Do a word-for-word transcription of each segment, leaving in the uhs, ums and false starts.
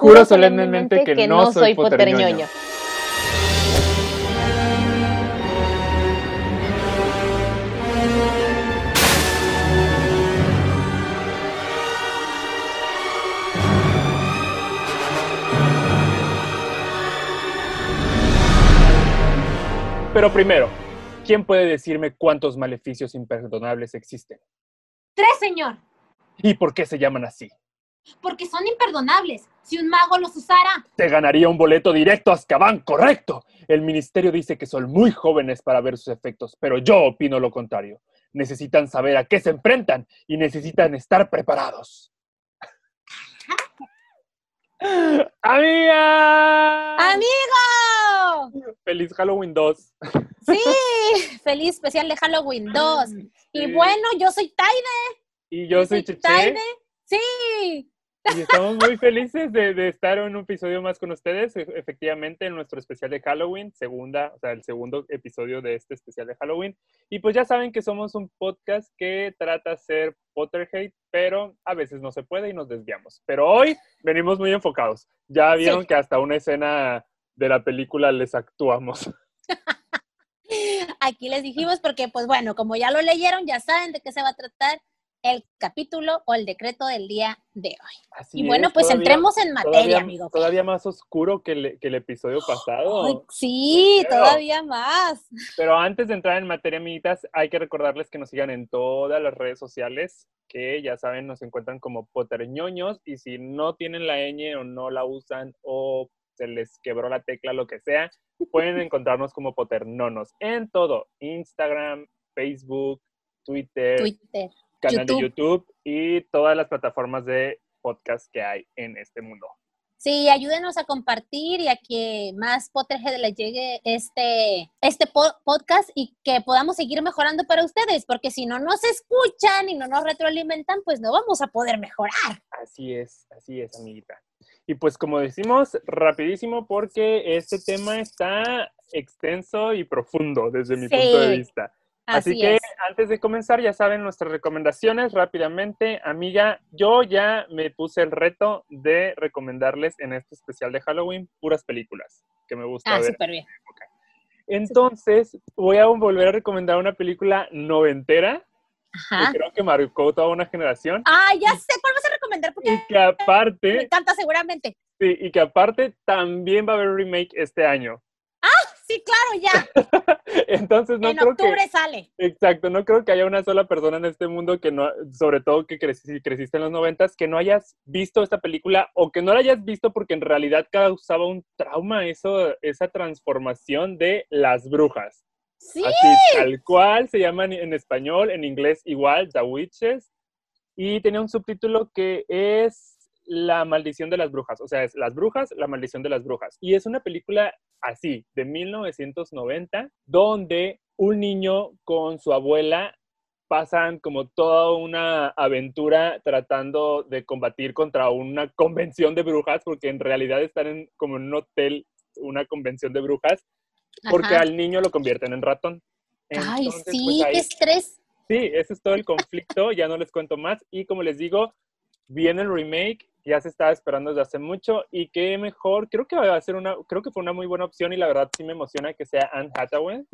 Juro solemnemente que no soy potterñoño. Pero primero, ¿quién puede decirme cuántos maleficios imperdonables existen? Tres, señor. ¿Y por qué se llaman así? Porque son imperdonables. Si un mago los usara... Te ganaría un boleto directo a Azkaban, correcto. El ministerio dice que son muy jóvenes para ver sus efectos, pero yo opino lo contrario. Necesitan saber a qué se enfrentan y necesitan estar preparados. ¡Amiga! ¡Amigo! ¡Feliz Halloween dos! Sí, feliz especial de Halloween dos. Sí. Y bueno, yo soy Taide. Y yo, yo soy Cheche. Taide. Sí. Y estamos muy felices de, de estar en un episodio más con ustedes, efectivamente, en nuestro especial de Halloween, segunda, o sea, el segundo episodio de este especial de Halloween. Y pues ya saben que somos un podcast que trata de ser Potterhead, pero a veces no se puede y nos desviamos. Pero hoy venimos muy enfocados. Ya vieron sí. que hasta una escena de la película les actuamos. Aquí les dijimos porque, pues bueno, como ya lo leyeron, ya saben de qué se va a tratar el capítulo o el decreto del día de hoy. Así y bueno, es, pues todavía, entremos en materia, todavía, amigo. Todavía más oscuro que el, que el episodio pasado. Ay, sí, Pero, todavía más. Pero antes de entrar en materia, amiguitas, hay que recordarles que nos sigan en todas las redes sociales, que ya saben, nos encuentran como Potterñoños, y si no tienen la ñ o no la usan o se les quebró la tecla, lo que sea, pueden encontrarnos como Potternonos en todo, Instagram, Facebook, Twitter, Twitter. canal YouTube. de YouTube y todas las plataformas de podcast que hay en este mundo. Sí, ayúdenos a compartir y a que más Potterhead les llegue este, este po- podcast y que podamos seguir mejorando para ustedes, porque si no nos escuchan y no nos retroalimentan, pues no vamos a poder mejorar. Así es, así es, amiguita. Y pues como decimos, rapidísimo, porque este tema está extenso y profundo desde mi sí. punto de vista. Así, Así que es. antes de comenzar, ya saben nuestras recomendaciones rápidamente. Amiga, yo ya me puse el reto de recomendarles en este especial de Halloween puras películas que me gusta ah, ver. Súper bien. Entonces, super. voy a volver a recomendar una película noventera Ajá. que creo que marcó toda una generación. Ah, ya sé cuál vas a recomendar porque y que aparte, me encanta seguramente. Sí, y que aparte también va a haber remake este año. Sí, claro, ya. Entonces no en creo octubre que, sale. Exacto, no creo que haya una sola persona en este mundo que no, sobre todo que creci, si creciste en los noventas, que no hayas visto esta película o que no la hayas visto porque en realidad causaba un trauma eso, esa transformación de las brujas. Sí. Así, tal cual, se llaman en español, en inglés igual, The Witches, y tenía un subtítulo que es La maldición de las brujas, o sea, es Las brujas, la maldición de las brujas. Y es una película así, de mil novecientos noventa, donde un niño con su abuela pasan como toda una aventura tratando de combatir contra una convención de brujas, porque en realidad están en, como en un hotel, una convención de brujas, porque Ajá. al niño lo convierten en ratón. Entonces, Ay, sí, pues ahí, qué estrés. Sí, ese es todo el conflicto, ya no les cuento más. Y como les digo, viene el remake, ya se estaba esperando desde hace mucho, y qué mejor, creo que va a ser una, creo que fue una muy buena opción, y la verdad sí me emociona que sea Anne Hathaway,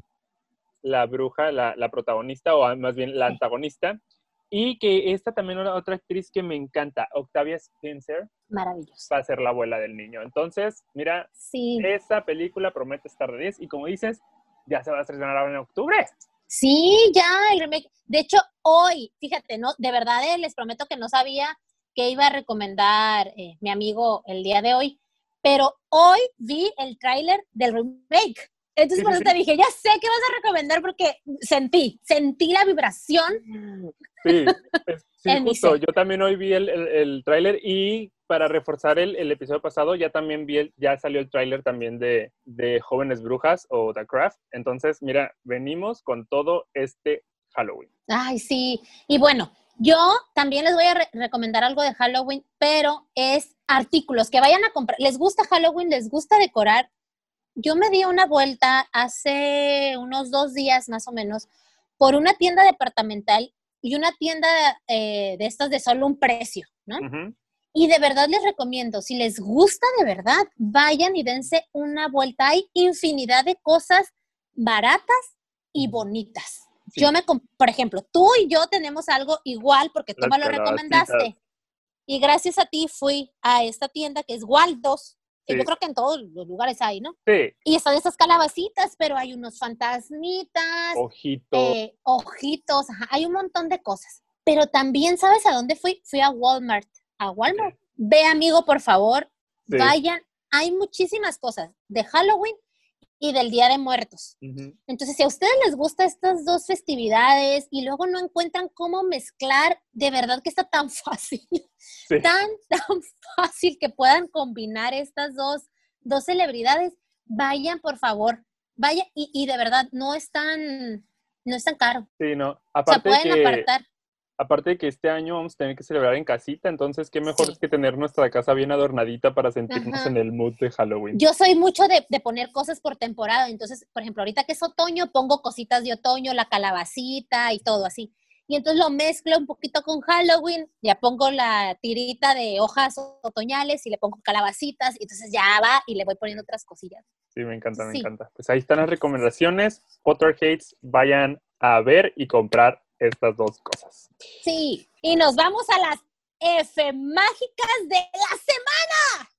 la bruja, la, la protagonista, o más bien la antagonista, y que esta también una otra actriz que me encanta, Octavia Spencer, maravilloso, va a ser la abuela del niño. Entonces, mira, sí. esa película promete estar de diez, y como dices, ya se va a estrenar ahora en octubre. Sí, ya, el remake. De hecho, hoy, fíjate, no, de verdad eh, les prometo que no sabía que iba a recomendar eh, mi amigo el día de hoy, pero hoy vi el tráiler del remake. Entonces sí, por eso sí, te sí. dije, ya sé que vas a recomendar porque sentí, sentí la vibración. Sí, pues, sí justo. Yo también hoy vi el, el, el tráiler, y para reforzar el, el episodio pasado, ya también vi, el, ya salió el tráiler también de, de Jóvenes Brujas o The Craft. Entonces, mira, venimos con todo este Halloween. Ay, sí. Y bueno, yo también les voy a re- recomendar algo de Halloween, pero es artículos que vayan a comprar. ¿Les gusta Halloween? ¿Les gusta decorar? Yo me di una vuelta hace unos dos días más o menos por una tienda departamental y una tienda eh, de estas de solo un precio, ¿no? Uh-huh. Y de verdad les recomiendo, si les gusta de verdad, vayan y dense una vuelta. Hay infinidad de cosas baratas y bonitas. Sí. Yo me, por ejemplo, tú y yo tenemos algo igual porque tú Las me lo recomendaste. Y gracias a ti fui a esta tienda que es Waldos. Sí. Yo creo que en todos los lugares hay, ¿no? Sí. Y están esas calabacitas, pero hay unos fantasmitas. Ojitos. Eh, ojitos, ajá, hay un montón de cosas. Pero también, ¿sabes a dónde fui? Fui a Walmart. A Walmart. Okay. Ve, amigo, por favor, sí. Vayan. Hay muchísimas cosas de Halloween y del Día de Muertos. Uh-huh. Entonces, si a ustedes les gustan estas dos festividades y luego no encuentran cómo mezclar, de verdad que está tan fácil, sí. tan, tan fácil que puedan combinar estas dos, dos celebridades, vayan, por favor, vayan, y, y de verdad, no es tan, no es tan caro. Sí, no, aparte o sea, pueden que... apartar. Aparte de que este año vamos a tener que celebrar en casita, entonces qué mejor sí. es que tener nuestra casa bien adornadita para sentirnos Ajá. en el mood de Halloween. Yo soy mucho de, de poner cosas por temporada, entonces, por ejemplo, ahorita que es otoño, pongo cositas de otoño, la calabacita y todo así. Y entonces lo mezclo un poquito con Halloween, ya pongo la tirita de hojas otoñales y le pongo calabacitas, y entonces ya va y le voy poniendo otras cosillas. Sí, me encanta, me sí. encanta. Pues ahí están las recomendaciones. Potterheads, vayan a ver y comprar estas dos cosas. Sí, y nos vamos a las F mágicas de la semana.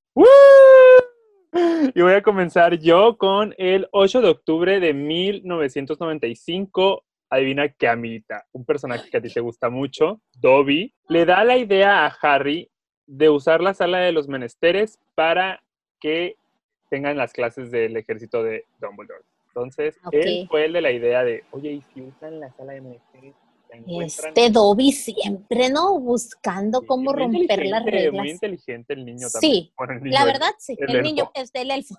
¡Woo! Y voy a comenzar yo con el ocho de octubre de mil novecientos noventa y cinco. Adivina qué amiguita, un personaje que a ti te gusta mucho, Dobby, le da la idea a Harry de usar la sala de los menesteres para que tengan las clases del ejército de Dumbledore. Entonces, okay. él fue el de la idea de, oye, ¿y si usan la sala de menesteres? Este Dobby siempre, ¿no? Buscando sí, cómo romper las reglas. Muy inteligente el niño también. Sí, bueno, el niño, la verdad sí, el, el, el niño es del elfo.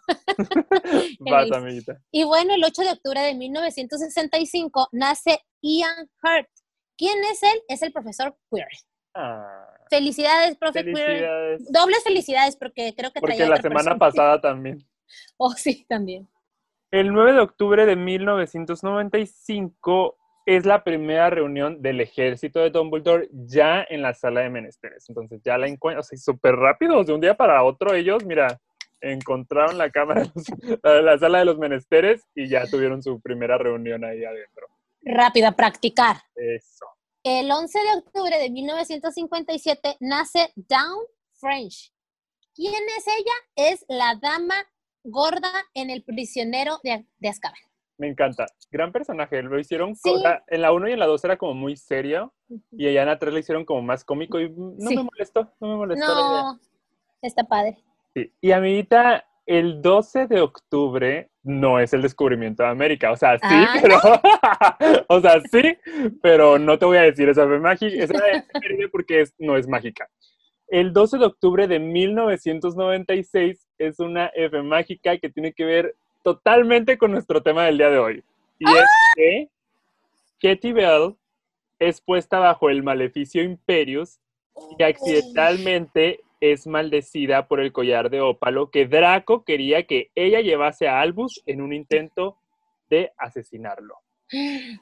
Vas, elfo. Amiguita. Y bueno, el ocho de octubre de mil novecientos sesenta y cinco nace Ian Hart. ¿Quién es él? Es el profesor Quirrell. Ah, felicidades, profe felicidades. Quirrell. Dobles felicidades porque creo que Porque la semana persona. pasada también. Oh, sí, también. El nueve de octubre de mil novecientos noventa y cinco es la primera reunión del ejército de Dumbledore ya en la sala de menesteres. Entonces ya la encuentran, o sea, súper rápido, de un día para otro ellos, mira, encontraron la cámara, la, la sala de los menesteres y ya tuvieron su primera reunión ahí adentro. Rápido, a practicar. Eso. El once de octubre de mil novecientos cincuenta y siete nace Dawn French. ¿Quién es ella? Es la dama gorda en El prisionero de, de Azkaban. Me encanta. Gran personaje. Lo hicieron, sí. con, en la uno y en la dos era como muy serio, uh-huh. y allá en la tres lo hicieron como más cómico y no sí. me molestó, no me molestó. No, está padre. Sí. Y amiguita, el doce de octubre no es el descubrimiento de América. O sea, sí, ah, pero... ¿no? O sea, sí, pero no te voy a decir esa F mágica, esa es porque es, no es mágica. El doce de octubre de mil novecientos noventa y seis es una F mágica que tiene que ver totalmente con nuestro tema del día de hoy. Y ¡ah! Es que Katie Bell es puesta bajo el maleficio Imperius y accidentalmente es maldecida por el collar de ópalo que Draco quería que ella llevase a Albus en un intento de asesinarlo. Sí.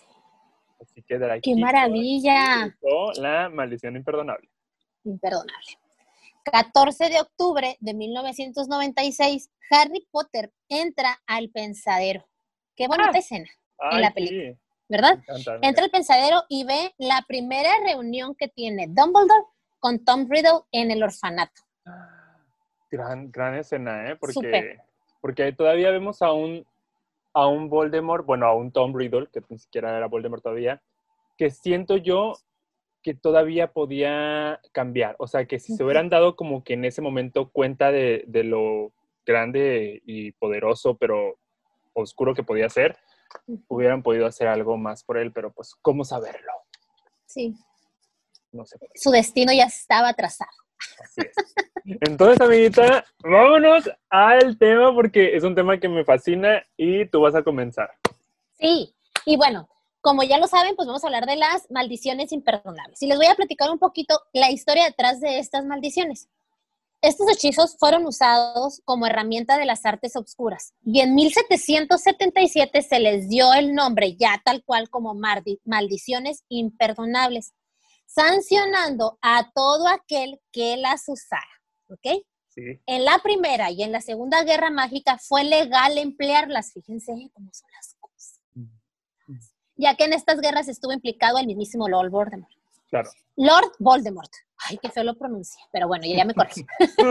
Así que Draco. ¡Qué maravilla! La maldición imperdonable. Imperdonable. catorce de octubre de mil novecientos noventa y seis, Harry Potter entra al pensadero. Qué bonita ah, escena ay, en la película, sí. ¿Verdad? Me encanta, me entra al pensadero y ve la primera reunión que tiene Dumbledore con Tom Riddle en el orfanato. Gran, gran escena, ¿eh? Porque, porque todavía vemos a un, a un Voldemort, bueno, a un Tom Riddle, que ni siquiera era Voldemort todavía, que siento yo que todavía podía cambiar. O sea, que si se hubieran dado como que en ese momento cuenta de, de lo grande y poderoso, pero oscuro que podía ser, uh-huh. hubieran podido hacer algo más por él, pero pues, ¿cómo saberlo? Sí. No sé. Su destino ya estaba trazado. Así es. Entonces, amiguita, vámonos al tema porque es un tema que me fascina y tú vas a comenzar. Sí, y bueno, como ya lo saben, pues vamos a hablar de las maldiciones imperdonables. Y les voy a platicar un poquito la historia detrás de estas maldiciones. Estos hechizos fueron usados como herramienta de las artes obscuras. Y en mil setecientos setenta y siete se les dio el nombre ya tal cual como maldiciones imperdonables. sancionando a todo aquel que las usara, ¿ok? Sí. En la Primera y en la Segunda Guerra Mágica fue legal emplearlas, fíjense cómo son las cosas, ya que en estas guerras estuvo implicado el mismísimo Lord Voldemort. Claro. Lord Voldemort. Ay, qué feo lo pronuncié, pero bueno, ya, ya me corregí.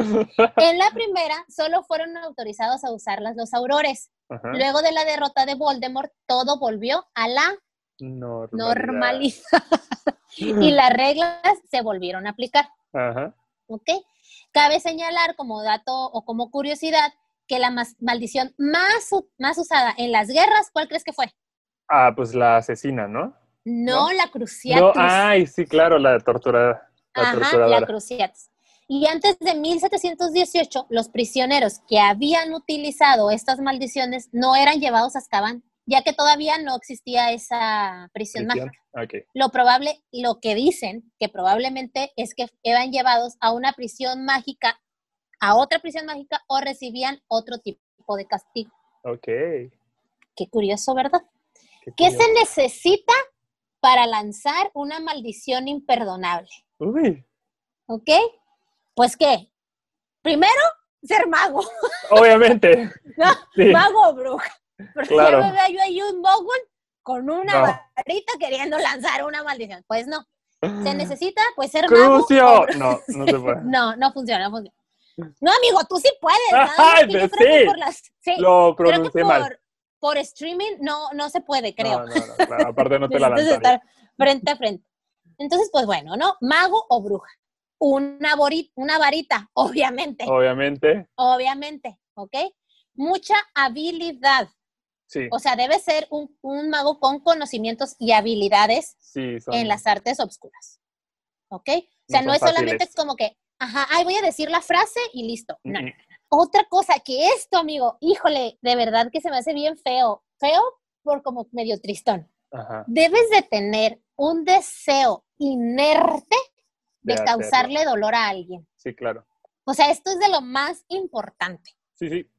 En la primera, solo fueron autorizados a usarlas los aurores. Ajá. Luego de la derrota de Voldemort, todo volvió a la normalidad. normalidad. Y las reglas se volvieron a aplicar. Ajá. ¿Ok? Cabe señalar como dato o como curiosidad que la maldición más, más usada en las guerras, ¿cuál crees que fue? Ah, pues la asesina, ¿no? No, ¿no? La Cruciatus. No, ay, sí, claro, la torturada. La Ajá, la Cruciatus. Y antes de mil setecientos dieciocho, los prisioneros que habían utilizado estas maldiciones no eran llevados a Azkaban, ya que todavía no existía esa prisión, prisión. mágica. Okay. Lo probable, lo que dicen, que probablemente es que eran llevados a una prisión mágica, a otra prisión mágica, o recibían otro tipo de castigo. Ok. Qué curioso, ¿verdad? Qué, ¿Qué curioso. se necesita para lanzar una maldición imperdonable? Uy. ¿Ok? Pues, ¿qué? Primero, ser mago. Obviamente. No, sí. Mago o bruja. Porque claro. ya me veo yo ahí un mogul con una no. varita queriendo lanzar una maldición. Pues no. Se necesita, pues, ser ¡Crucio! mago. O... No, no se puede. No, no funciona, no funciona. No, amigo, tú sí puedes. Ay, yo sí. creo que por las... Sí, lo pronuncié creo que por, mal. por streaming no, no se puede, creo. No, no, no, claro. Aparte no te la lanzaría. estar frente a frente. Entonces, pues bueno, ¿no? Mago o bruja. Una, borita, una varita, obviamente. Obviamente. Obviamente, ¿ok? Mucha habilidad. Sí. O sea, debe ser un, un mago con conocimientos y habilidades sí, son... en las artes obscuras. ¿Ok? O sea, no, no es fáciles. Solamente como que, ajá, ay, voy a decir la frase y listo. No, mm-hmm. no, no. Otra cosa, que esto, amigo, híjole, de verdad que se me hace bien feo. Feo por como medio tristón. Ajá. Debes de tener un deseo inerte de, de causarle dolor a alguien. Sí, claro. O sea, esto es de lo más importante. Sí, sí.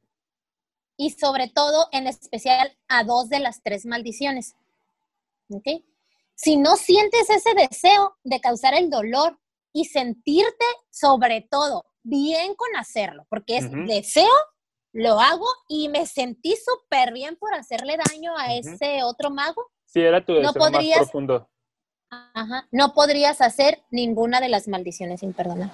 Y sobre todo, en especial, a dos de las tres maldiciones. ¿Ok? Si no sientes ese deseo de causar el dolor y sentirte, sobre todo, bien con hacerlo, porque es uh-huh. deseo, lo hago y me sentí súper bien por hacerle daño a uh-huh. ese otro mago. Sí, era tu deseo no podrías, más profundo. Ajá, no podrías hacer ninguna de las maldiciones imperdonables.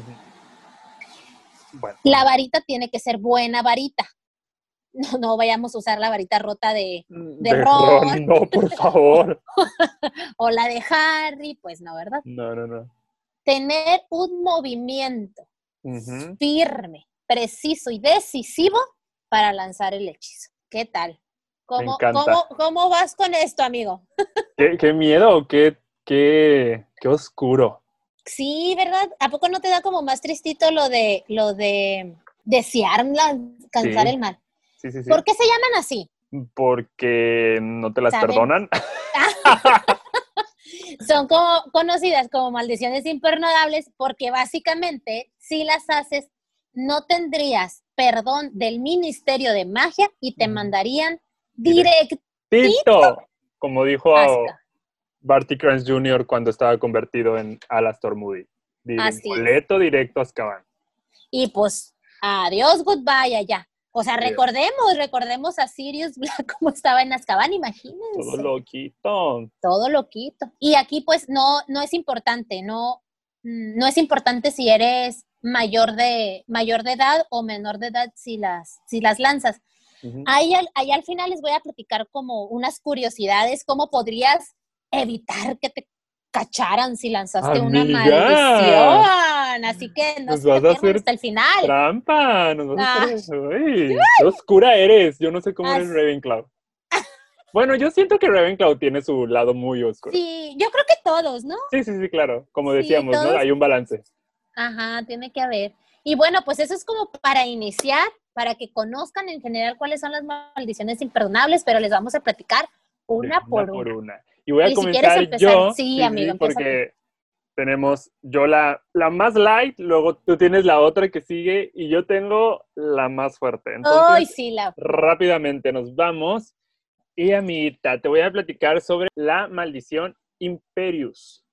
Uh-huh. Bueno. La varita tiene que ser buena varita. No, no vayamos a usar la varita rota de, de, de Ron. Ron. No, por favor. O la de Harry, pues no, ¿verdad? No, no, no. Tener un movimiento uh-huh. firme, preciso y decisivo para lanzar el hechizo. ¿Qué tal? ¿Cómo, ¿cómo, cómo vas con esto, amigo? ¿Qué, qué miedo? ¿Qué, qué, qué oscuro? Sí, ¿verdad? ¿A poco no te da como más tristito lo de, lo de desear alcanzar sí. el mal? Sí, sí, sí. ¿Por qué se llaman así? Porque no te las ¿saben? Perdonan. Son como conocidas como maldiciones imperdonables porque básicamente si las haces no tendrías perdón del Ministerio de Magia y te mandarían directito. Directito, como dijo Hasta. Barty Crouch junior cuando estaba convertido en Alastor Moody. Boleto directo a Azkaban. Y pues, adiós, goodbye, allá. O sea, recordemos, recordemos a Sirius Black como estaba en Azkaban, imagínense. Todo loquito. Todo loquito. Y aquí, pues, no, no es importante, no, no es importante si eres mayor de, mayor de edad o menor de edad si las, si las lanzas. Uh-huh. Ahí, al, ahí al final les voy a platicar como unas curiosidades, cómo podrías evitar que te cacharan si lanzaste ¡Amiga! una maldición. Así que no nos se vas te a hacer hasta el final. Trampa, nos vas ah. a hacer... Uy, qué oscura eres. Yo no sé cómo eres Ravenclaw. Bueno, yo siento que Ravenclaw tiene su lado muy oscuro. Sí, yo creo que todos, ¿no? Sí, sí, sí, claro. Como sí, decíamos, todos... ¿no? Hay un balance. Ajá, tiene que haber. Y bueno, pues eso es como para iniciar, para que conozcan en general cuáles son las maldiciones imperdonables, pero les vamos a platicar una, una por, por una. una. Y voy a y comenzar si empezar, yo. Sí, sí amigo, sí, porque tenemos yo la, la más light, luego tú tienes la otra que sigue y yo tengo la más fuerte. Entonces, Ay, sí, la... rápidamente nos vamos. Y amiguita, te voy a platicar sobre la maldición Imperius.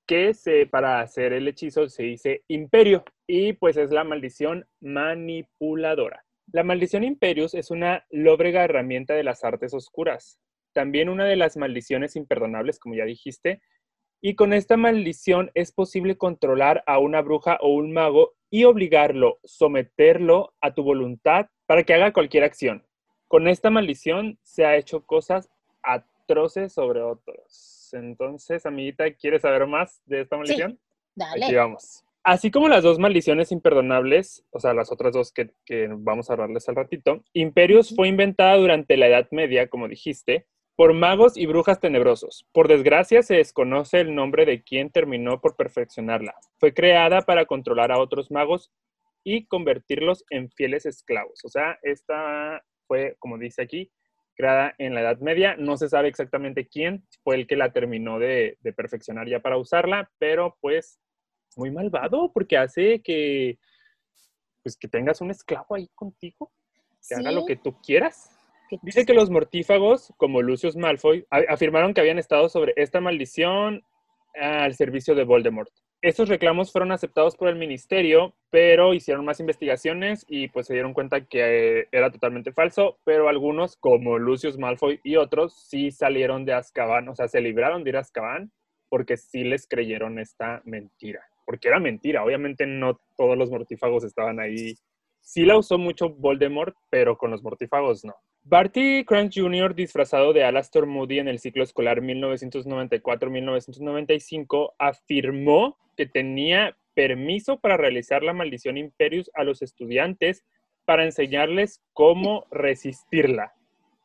que se, para hacer el hechizo se dice imperio, y pues es la maldición manipuladora. La maldición Imperius es una lóbrega herramienta de las artes oscuras. También una de las maldiciones imperdonables, como ya dijiste, y con esta maldición es posible controlar a una bruja o un mago y obligarlo, someterlo a tu voluntad para que haga cualquier acción. Con esta maldición se ha hecho cosas atroces sobre otros. Entonces, amiguita, ¿quieres saber más de esta maldición? Sí, dale. Aquí vamos. Así como las dos maldiciones imperdonables, o sea, las otras dos que, que vamos a hablarles al ratito, Imperius fue inventada durante la Edad Media, como dijiste, por magos y brujas tenebrosos. Por desgracia, se desconoce el nombre de quien terminó por perfeccionarla. Fue creada para controlar a otros magos y convertirlos en fieles esclavos. O sea, esta fue, como dice aquí, creada en la Edad Media. No se sabe exactamente quién fue el que la terminó de, de perfeccionar ya para usarla, pero pues muy malvado porque hace que, pues, que tengas un esclavo ahí contigo, que Sí. haga lo que tú quieras. Dice que los mortífagos, como Lucius Malfoy, afirmaron que habían estado sobre esta maldición al servicio de Voldemort. Estos reclamos fueron aceptados por el ministerio, pero hicieron más investigaciones y pues se dieron cuenta que era totalmente falso, pero algunos, como Lucius Malfoy y otros, sí salieron de Azkaban, o sea, se libraron de ir a Azkaban porque sí les creyeron esta mentira. Porque era mentira, obviamente no todos los mortífagos estaban ahí. Sí la usó mucho Voldemort, pero con los mortífagos no. Barty Crouch junior, disfrazado de Alastor Moody en el ciclo escolar mil novecientos noventa y cuatro a mil novecientos noventa y cinco, afirmó que tenía permiso para realizar la maldición Imperius a los estudiantes para enseñarles cómo resistirla.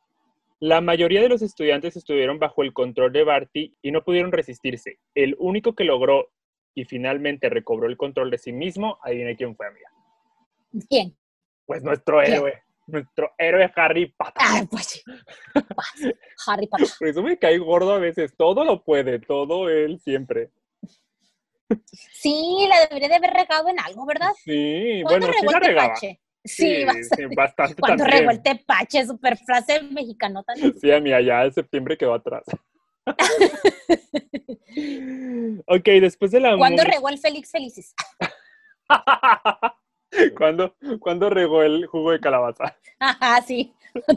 La mayoría de los estudiantes estuvieron bajo el control de Barty y no pudieron resistirse. El único que logró y finalmente recobró el control de sí mismo, adivina quién fue, amiga. ¿Quién? Pues nuestro ¿Quién? héroe. Nuestro héroe Harry Potter. Ah, pues, pues, Harry Potter. Por eso me cae gordo a veces. Todo lo puede, todo él siempre. Sí, la debería de haber regado en algo, ¿verdad? Sí, ¿Cuándo bueno, sí regó la el regaba. tepache? Sí, Sí, bastante. sí, bastante Cuando también. regó el tepache, super frase mexicanota. Sí, amiga, ya en septiembre quedó atrás. Ok, después de la... ¿Cuándo mu- regó el Félix Felicis? ¿Cuándo, ¿Cuándo regó el jugo de calabaza? Ajá, sí.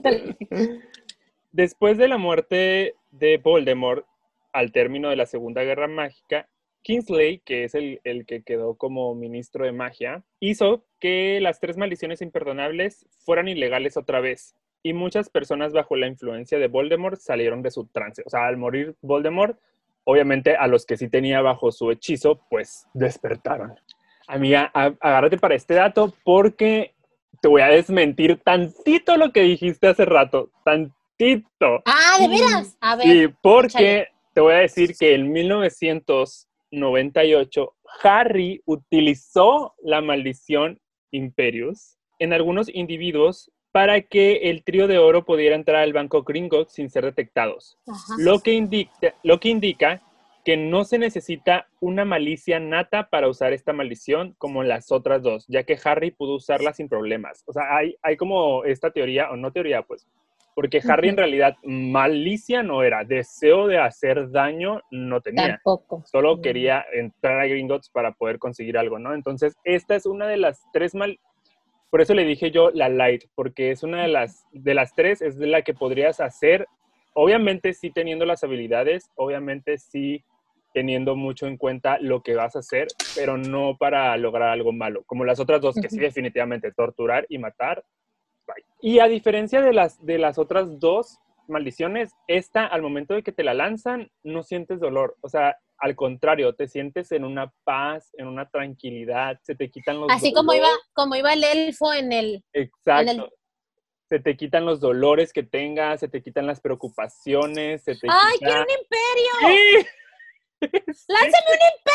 Después de la muerte de Voldemort, al término de la Segunda Guerra Mágica, Kingsley, que es el, el que quedó como ministro de magia, hizo que las tres maldiciones imperdonables fueran ilegales otra vez. Y muchas personas bajo la influencia de Voldemort salieron de su trance. O sea, al morir Voldemort, obviamente a los que sí tenía bajo su hechizo, pues despertaron. Amiga, a- agárrate para este dato porque te voy a desmentir tantito lo que dijiste hace rato. Tantito. Ah, ¿de veras? A ver, Sí, porque échale. te voy a decir que en mil novecientos noventa y ocho Harry utilizó la maldición Imperius en algunos individuos para que el trío de oro pudiera entrar al banco Gringotts sin ser detectados. Ajá. Lo que indica, lo que indica que no se necesita una malicia nata para usar esta maldición como las otras dos, ya que Harry pudo usarla sin problemas. O sea, hay, hay como esta teoría, o no teoría, pues, porque Harry en Ujú. realidad malicia no era, deseo de hacer daño no tenía. Tampoco. Solo Mm. quería entrar a Gringotts para poder conseguir algo, ¿no? Entonces, esta es una de las tres mal... Por eso le dije yo la light, porque es una de las, de las tres, es de la que podrías hacer, obviamente sí teniendo las habilidades, obviamente sí teniendo mucho en cuenta lo que vas a hacer, pero no para lograr algo malo, como las otras dos, que sí Ujú. definitivamente, torturar y matar. Bye. Y a diferencia de las, de las otras dos maldiciones, esta al momento de que te la lanzan, no sientes dolor, o sea, al contrario, te sientes en una paz, en una tranquilidad, se te quitan los Así dolores. como iba, como iba el elfo en el, Exacto. en el- Se te quitan los dolores que tengas, se te quitan las preocupaciones, se te ¡Ay, quita... quiero un imperio! ¡Sí! ¡Lánzame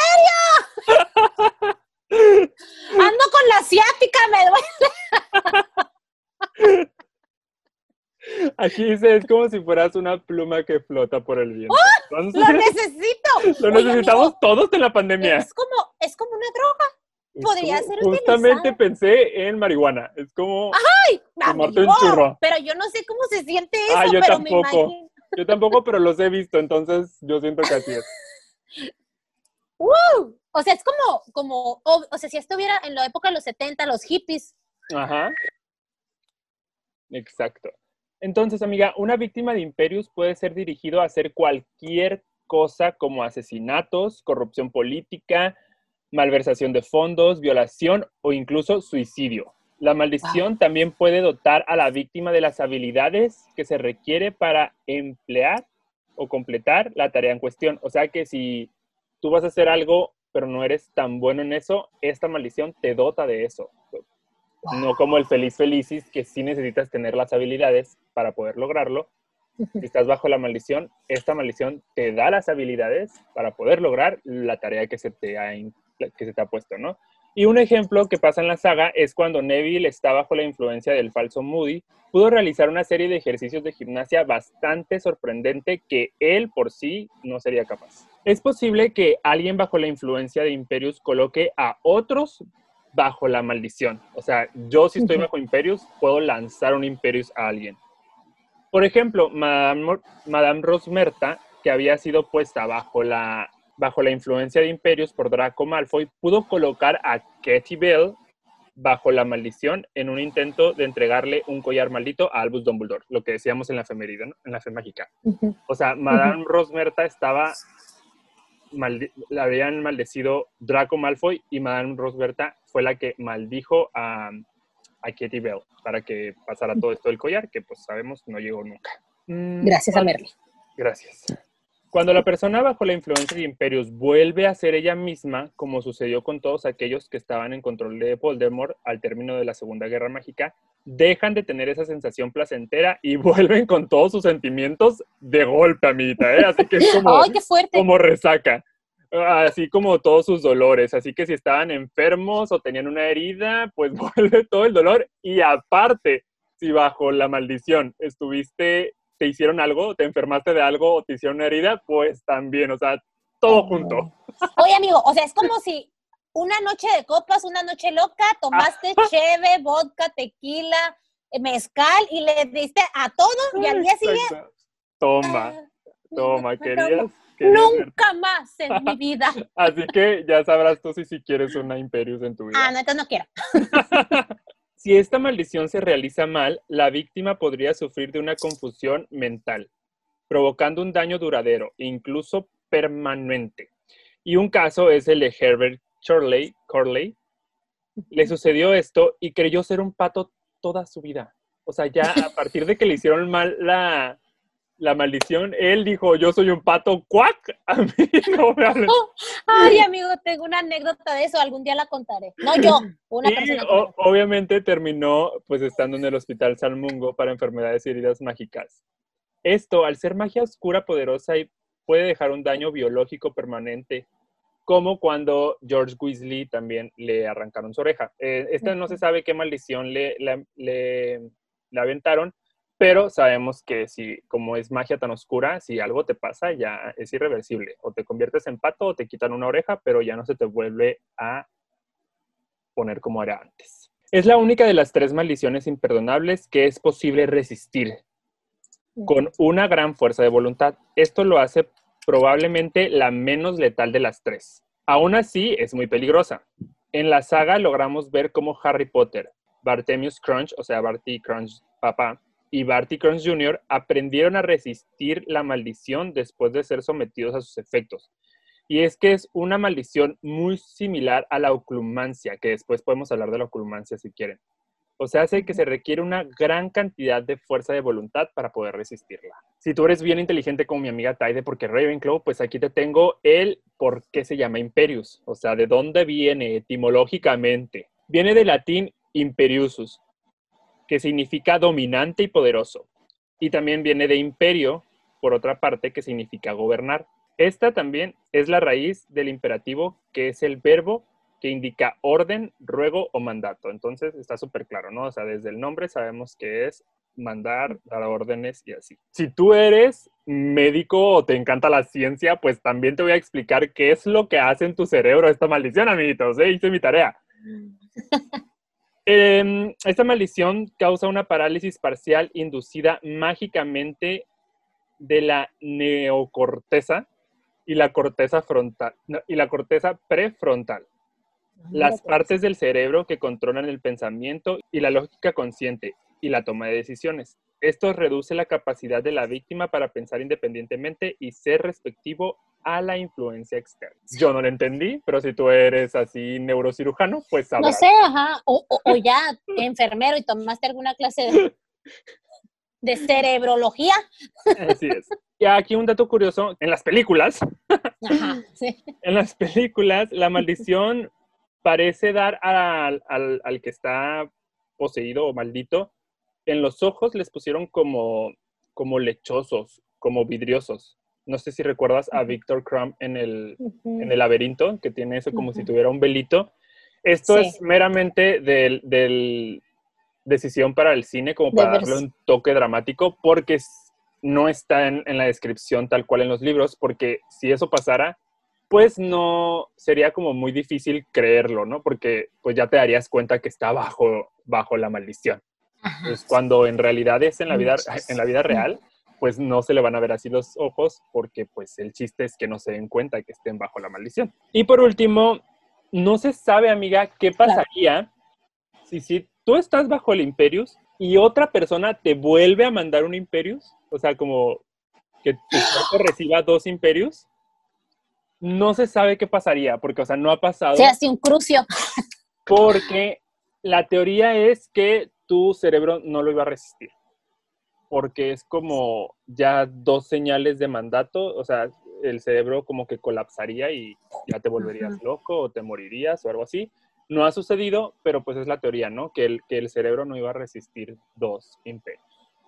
un imperio! Ando con la asiática, me duele. Aquí dice, es como si fueras una pluma que flota por el viento. ¡Lo Entonces, necesito! lo Oye, necesitamos amigo, todos en la pandemia. es como, es como una droga. Podría Ju- ser Justamente utilizada. pensé en marihuana. Es como ¡Ay, tomarte amigo! un churro. Pero yo no sé cómo se siente eso, Ah, yo pero me tampoco. imagino. Yo tampoco, pero los he visto, entonces yo siento que así es. ¡Woo! O sea, es como, como, o, o sea, si estuviera en la época de los setenta, los hippies. Ajá. Exacto. Entonces, amiga, una víctima de Imperius puede ser dirigido a hacer cualquier cosa como asesinatos, corrupción política, malversación de fondos, violación o incluso suicidio. La maldición Wow. también puede dotar a la víctima de las habilidades que se requiere para emplear o completar la tarea en cuestión. O sea que si tú vas a hacer algo, pero no eres tan bueno en eso, esta maldición te dota de eso. No como el Feliz Felicis, que sí necesitas tener las habilidades para poder lograrlo. Si estás bajo la maldición, esta maldición te da las habilidades para poder lograr la tarea que se te ha, que se te ha puesto, ¿no? Y un ejemplo que pasa en la saga es cuando Neville está bajo la influencia del falso Moody, pudo realizar una serie de ejercicios de gimnasia bastante sorprendente que él por sí no sería capaz. Es posible que alguien bajo la influencia de Imperius coloque a otros bajo la maldición. O sea, yo si estoy bajo Imperius, puedo lanzar un Imperius a alguien. Por ejemplo, Madame, Madame Rosmerta, que había sido puesta bajo la, bajo la influencia de Imperius por Draco Malfoy, pudo colocar a Katie Bell bajo la maldición en un intento de entregarle un collar maldito a Albus Dumbledore, lo que decíamos en la efeméride, ¿no? En la fe mágica. Uh-huh. O sea, Madame uh-huh. Rosmerta estaba... Maldi- la habían maldecido Draco Malfoy y Madame Rosmerta fue la que maldijo a, a Katie Bell para que pasara todo esto del collar, que pues sabemos no llegó nunca. Gracias mm, a Merly. Gracias. Cuando la persona bajo la influencia de Imperius vuelve a ser ella misma, como sucedió con todos aquellos que estaban en control de Voldemort al término de la Segunda Guerra Mágica, dejan de tener esa sensación placentera y vuelven con todos sus sentimientos de golpe, amiguita, ¿eh? Así que es como, ¡ay, qué fuerte! Como resaca, así como todos sus dolores. Así que si estaban enfermos o tenían una herida, pues vuelve todo el dolor. Y aparte, si bajo la maldición estuviste... te hicieron algo, te enfermaste de algo o te hicieron una herida, pues también, o sea, todo oh. junto. Oye, amigo, o sea, es como si una noche de copas, una noche loca, tomaste cheve, vodka, tequila, mezcal y le diste a todos y al día siguiente... Toma, toma, no, querías... querías nunca ver. Más en mi vida. Así que ya sabrás tú si, si quieres una Imperius en tu vida. Ah, no, entonces no quiero. Si esta maldición se realiza mal, la víctima podría sufrir de una confusión mental, provocando un daño duradero, incluso permanente. Y un caso es el de Herbert Corley. Corley. Le sucedió esto y creyó ser un pato toda su vida. O sea, ya a partir de que le hicieron mal la, la maldición, él dijo, yo soy un pato, ¡cuac! A mí no me hablen. Ay, amigo, tengo una anécdota de eso, algún día la contaré. No yo, una y persona. O, obviamente terminó pues estando en el hospital Salmungo para enfermedades y heridas mágicas. Esto, al ser magia oscura poderosa, puede dejar un daño biológico permanente, como cuando George Weasley también le arrancaron su oreja. Eh, esta no se sabe qué maldición le, le, le, le aventaron, pero sabemos que si, como es magia tan oscura, si algo te pasa, ya es irreversible. O te conviertes en pato o te quitan una oreja, pero ya no se te vuelve a poner como era antes. Es la única de las tres maldiciones imperdonables que es posible resistir con una gran fuerza de voluntad. Esto lo hace probablemente la menos letal de las tres. Aún así, es muy peligrosa. En la saga logramos ver cómo Harry Potter, Bartemius Crunch, o sea, Barty Crunch papá, y Barty Crunch junior aprendieron a resistir la maldición después de ser sometidos a sus efectos. Y es que es una maldición muy similar a la oclumancia, que después podemos hablar de la oclumancia si quieren. O sea, hace que se requiere una gran cantidad de fuerza de voluntad para poder resistirla. Si tú eres bien inteligente como mi amiga Taide, porque Ravenclaw, pues aquí te tengo el por qué se llama Imperius. O sea, de dónde viene etimológicamente. Viene del latín imperiusus, que significa dominante y poderoso. Y también viene de imperio, por otra parte, que significa gobernar. Esta también es la raíz del imperativo, que es el verbo que indica orden, ruego o mandato. Entonces está súper claro, ¿no? O sea, desde el nombre sabemos que es mandar, dar órdenes y así. Si tú eres médico o te encanta la ciencia, pues también te voy a explicar qué es lo que hace en tu cerebro esta maldición, amiguitos, ¿eh? Hice mi tarea. eh, esta maldición causa una parálisis parcial inducida mágicamente de la neocorteza, y la corteza frontal, no, y la corteza prefrontal. Las partes del cerebro que controlan el pensamiento y la lógica consciente y la toma de decisiones. Esto reduce la capacidad de la víctima para pensar independientemente y ser receptivo a la influencia externa. Yo no lo entendí, pero si tú eres así neurocirujano, pues sabrás. No sé, ajá, o, o, o ya enfermero y tomaste alguna clase de, de cerebrología. Así es. Y aquí un dato curioso, en las películas, ajá, sí. en las películas, la maldición parece dar al, al, al que está poseído o maldito, en los ojos les pusieron como, como lechosos, como vidriosos. No sé si recuerdas a Viktor Krum en el, uh-huh. en el laberinto, que tiene eso como uh-huh. si tuviera un velito. Esto sí. es meramente del, del decisión para el cine, como para de darle un toque dramático, porque no está en, en la descripción tal cual en los libros, porque si eso pasara, pues no, sería como muy difícil creerlo, ¿no? Porque pues ya te darías cuenta que está bajo, bajo la maldición. Ajá. Pues cuando en realidad es en la vida, en la vida real, pues no se le van a ver así los ojos, porque pues el chiste es que no se den cuenta que estén bajo la maldición. Y por último, no se sabe, amiga, qué pasaría claro. si, si tú estás bajo el Imperius y otra persona te vuelve a mandar un Imperius, o sea, como que tu cuerpo reciba dos Imperius. No se sabe qué pasaría, porque, o sea, no ha pasado. O sea, así un crucio. Porque la teoría es que tu cerebro no lo iba a resistir. Porque es como ya dos señales de mandato, o sea, el cerebro como que colapsaría y ya te volverías uh-huh. loco o te morirías o algo así. No ha sucedido, pero pues es la teoría, ¿no? Que el, que el cerebro no iba a resistir dos imperios.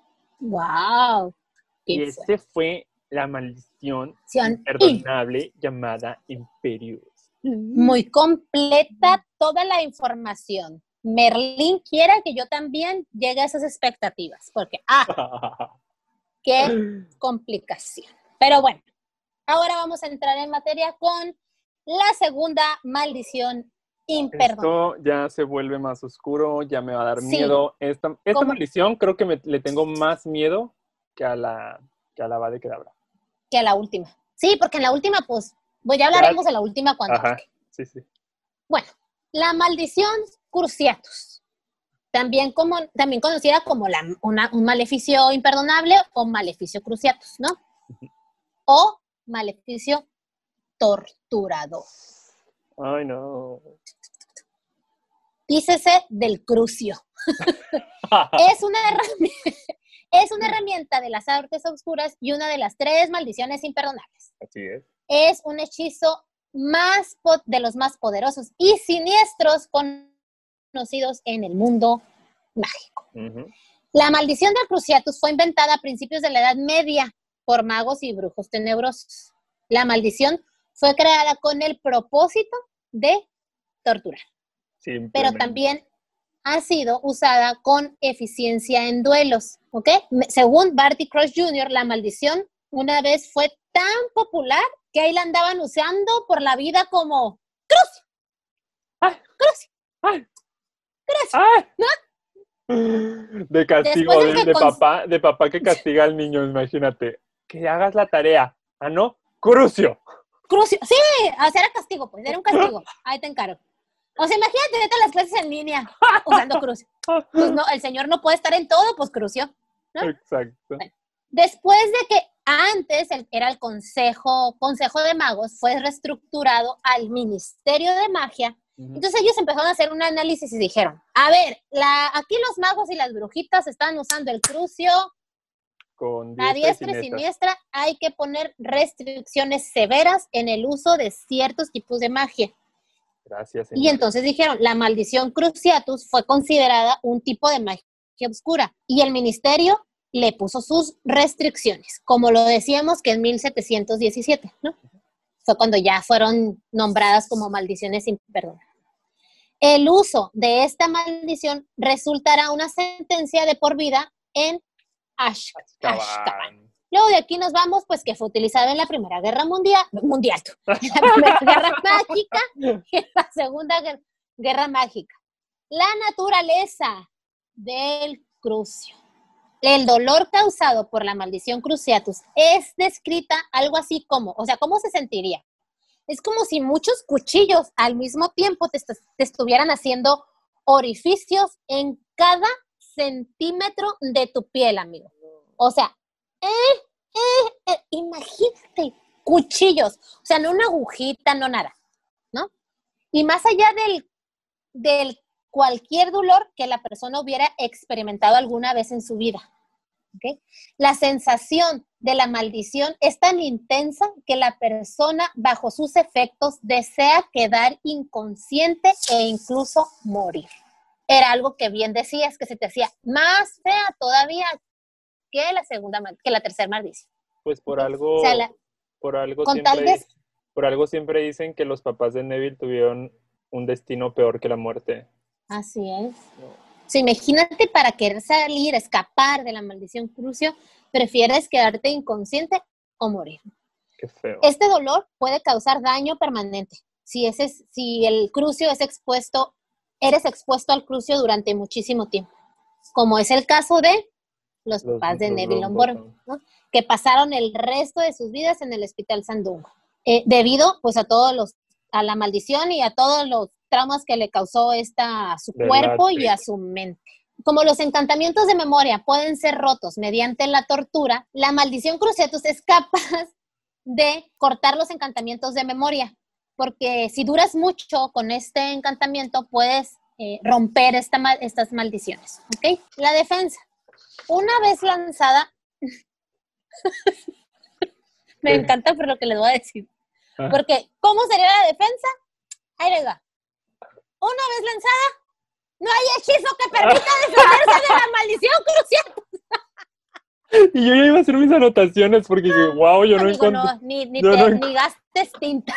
¡Wow! Y ese fue la maldición imperdonable llamada Imperius. Muy completa toda la información. Merlín quiera que yo también llegue a esas expectativas, porque, ah, qué complicación. Pero bueno, ahora vamos a entrar en materia con la segunda maldición imperdonable. Esto ya se vuelve más oscuro, ya me va a dar sí. miedo. Esta, esta maldición creo que me, le tengo más miedo que a la, que a la Avada Kedavra. Que a la última. Sí, porque en la última, pues, pues ya hablaremos ya, de la última cuando. Ajá, sí, sí. Bueno, la maldición Cruciatus, también, como, también conocida como la, una, un maleficio imperdonable o maleficio Cruciatus, ¿no? Uh-huh. O maleficio torturador. Ay, no. Dícese del crucio. es, una herramienta, es una herramienta de las artes oscuras y una de las tres maldiciones imperdonables. Así es. Es un hechizo más de los más poderosos y siniestros conocidos en el mundo mágico. Uh-huh. La maldición del Cruciatus fue inventada a principios de la Edad Media por magos y brujos tenebrosos. La maldición fue creada con el propósito de torturar, pero también ha sido usada con eficiencia en duelos, ¿ok? Según Barty Crouch junior, la maldición una vez fue tan popular que ahí la andaban usando por la vida como ¡Crucio! ¡Ay! ¡Crucio! ¡Ay! ¡Crucio! ¡Ay! ¿No? De castigo, de, de, de, papá, de papá que castiga al niño, imagínate. Que hagas la tarea. ¿Ah, no? ¡Crucio! ¡Crucio! Sí, o sea, era castigo, pues, era un castigo. Ahí te encargo. O sea, imagínate, vete a las clases en línea usando crucio. Pues no, el señor no puede estar en todo, pues crucio, ¿no? Exacto. Bueno, después de que antes el, era el Consejo, Consejo de Magos, fue reestructurado al Ministerio de Magia. Uh-huh. Entonces ellos empezaron a hacer un análisis y dijeron, a ver, la, aquí los magos y las brujitas están usando el crucio con a diestra y siniestra. Hay que poner restricciones severas en el uso de ciertos tipos de magia. Gracias, señor. Y entonces dijeron, la maldición Cruciatus fue considerada un tipo de magia oscura y el ministerio le puso sus restricciones, como lo decíamos que en mil setecientos diecisiete, ¿no? Fue cuando ya fueron nombradas como maldiciones imperdonables. El uso de esta maldición resultará una sentencia de por vida en Azkaban. Azkaban. Luego de aquí nos vamos, pues que fue utilizado en la Primera Guerra Mundial, mundial, en la Primera Guerra Mágica y en la Segunda Guerra, Guerra Mágica. La naturaleza del crucio. el dolor causado por la maldición cruciatus es descrita algo así como, o sea, ¿cómo se sentiría? Es como si muchos cuchillos al mismo tiempo te, te estuvieran haciendo orificios en cada centímetro de tu piel, amigo. O sea, eh, eh, eh, imagínate, cuchillos, o sea, no una agujita, no nada, ¿no? Y más allá del, del cualquier dolor que la persona hubiera experimentado alguna vez en su vida. ¿Okay? La sensación de la maldición es tan intensa que la persona bajo sus efectos desea quedar inconsciente e incluso morir. Era algo que bien decías, que se te hacía más fea todavía que la segunda, que la tercera maldición. Pues por ¿Okay? algo, o sea, la, por algo con siempre, tal de, por algo siempre dicen que los papás de Neville tuvieron un destino peor que la muerte. Así es. O sea, imagínate, para querer salir, escapar de la maldición Crucio, prefieres quedarte inconsciente o morir. Qué feo. Este dolor puede causar daño permanente. Si, ese, si el Crucio es expuesto, eres expuesto al Crucio durante muchísimo tiempo, como es el caso de los, los papás de los Neville Longbottom, ¿no? Que pasaron el resto de sus vidas en el Hospital Sandungo, eh, debido pues a todos los, a la maldición y a todos los traumas que le causó esta a su ¿verdad? Cuerpo y a su mente. Como los encantamientos de memoria pueden ser rotos mediante la tortura, la maldición Cruciatus es capaz de cortar los encantamientos de memoria, porque si duras mucho con este encantamiento puedes eh, romper esta, estas maldiciones, ¿ok? La defensa. Una vez lanzada, me encanta por lo que les voy a decir, porque ¿cómo sería la defensa? Ahí les va. Una vez lanzada, no hay hechizo que permita defenderse de la maldición crucial. Y yo ya iba a hacer mis anotaciones porque dije, wow, yo no encontré. No, ni, ni, te, no... ni gastes tinta.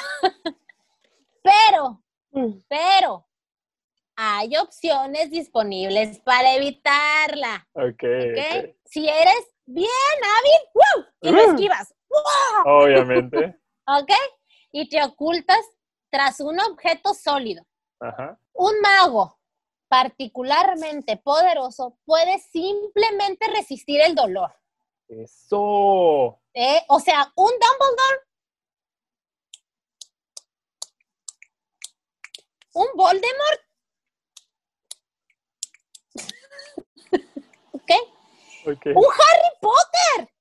Pero, pero, hay opciones disponibles para evitarla. Okay, ¿Okay? ok. Si eres bien hábil, ¡wow! Y uh, lo esquivas. ¡Wow! Obviamente. ¿Ok? Y te ocultas tras un objeto sólido. Ajá. Un mago particularmente poderoso puede simplemente resistir el dolor. ¡Eso! ¿Eh? O sea, un Dumbledore, un Voldemort, ¿ok? Okay. Un Harry Potter,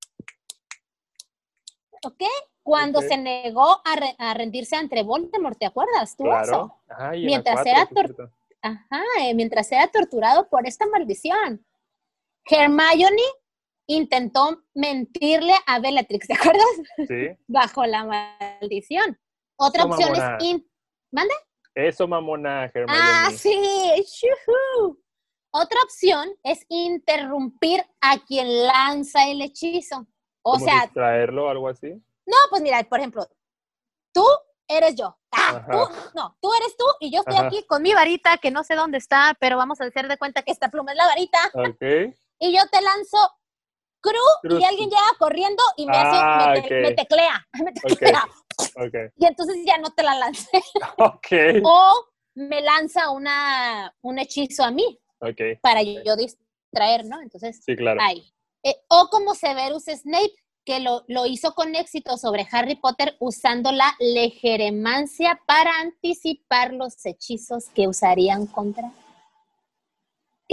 ¿ok? Cuando okay. se negó a, re a rendirse ante Voldemort, ¿te acuerdas tú claro. eso? Ajá, y mientras, cuatro, era tor Ajá, eh, mientras era torturado por esta maldición. Hermione intentó mentirle a Bellatrix, ¿te acuerdas? Sí. Bajo la maldición. Otra Eso, opción mamona. es... In ¿Mande? Eso, mamona, Hermione. Ah, sí. Shuhu. Otra opción es interrumpir a quien lanza el hechizo. O ¿Como sea... distraerlo o algo así? No, pues mira, por ejemplo, tú eres yo. Ah, tú, no, tú eres tú y yo estoy Ajá. aquí con mi varita, que no sé dónde está, pero vamos a hacer de cuenta que esta pluma es la varita. Ok. Y yo te lanzo Cru, Cruz. Y alguien llega corriendo y me, ah, hace, me, te, okay. me teclea. Me teclea. Okay. Okay. Y entonces ya no te la lancé. Ok. O me lanza una, un hechizo a mí. Okay. Para yo distraer, ¿no? Entonces, sí, claro. ahí. Eh, o como Severus Snape, que lo, lo hizo con éxito sobre Harry Potter usando la legeremancia para anticipar los hechizos que usarían contra. ¿Qué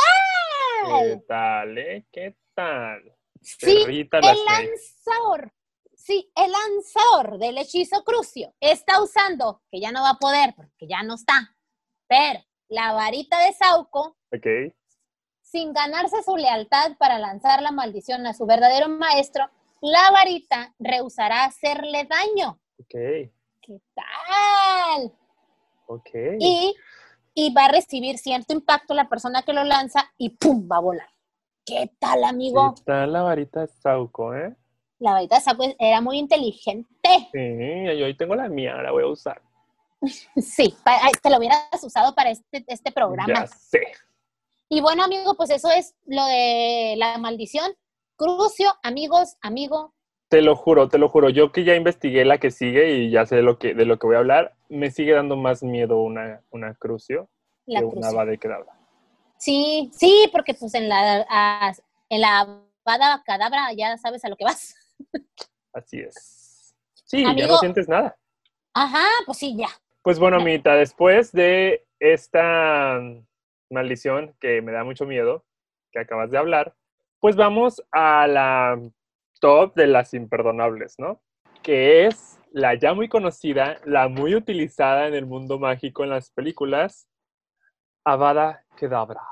tal? ¿Qué tal, eh? ¿Qué tal? Sí, el lanzador, sí, el lanzador del hechizo Crucio está usando, que ya no va a poder porque ya no está, pero la varita de Sauco, okay. sin ganarse su lealtad para lanzar la maldición a su verdadero maestro, la varita rehusará hacerle daño. Ok. ¿Qué tal? Ok. Y, y va a recibir cierto impacto la persona que lo lanza y ¡pum! Va a volar. ¿Qué tal, amigo? ¿Qué tal la varita de Sauco, eh? La varita de Sauco era muy inteligente. Sí, yo hoy tengo la mía, la voy a usar. Sí, para, te lo hubieras usado para este, este programa. Ya sé. Y bueno, amigo, pues eso es lo de la maldición. Crucio, amigos, amigo. Te lo juro, te lo juro. Yo que ya investigué la que sigue y ya sé de lo que, de lo que voy a hablar, me sigue dando más miedo una, una Crucio la que Crucio. una Avada Kedavra. Sí, sí, porque pues en la... A, en la Avada Kedavra, ya sabes a lo que vas. Así es. Sí, Amigo, ya no sientes nada. Ajá, pues sí, ya. Pues bueno, amiguita, después de esta maldición que me da mucho miedo, que acabas de hablar, pues vamos a la top de las imperdonables, ¿no? Que es la ya muy conocida, la muy utilizada en el mundo mágico en las películas, Avada Kedavra.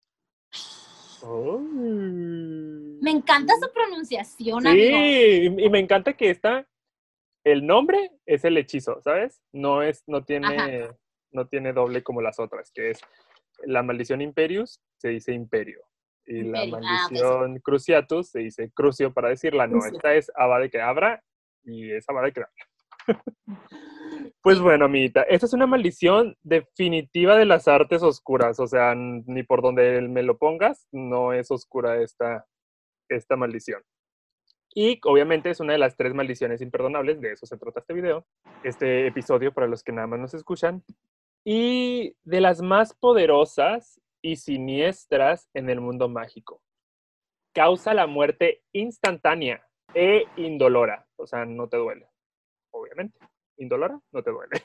Oh. Me encanta su pronunciación, Sí, amigo. y me encanta que esta, el nombre es el hechizo, ¿sabes? No es, no tiene, no tiene doble como las otras, que es la maldición Imperius, se dice Imperio. Y la Imperio. Ah, ok, sí. maldición Cruciatus se dice Crucio para decirla, no, Crucio. esta es Avada Kedavra y es Avada Kedavra. Pues Sí. bueno, amiguita, esta es una maldición definitiva de las artes oscuras, o sea, ni por donde me lo pongas, no es oscura esta, esta maldición. Y obviamente es una de las tres maldiciones imperdonables, de eso se trata este video, este episodio para los que nada más nos escuchan. Y de las más poderosas y siniestras en el mundo mágico. Causa la muerte instantánea e indolora, o sea, no te duele, obviamente. Indolora, no te duele.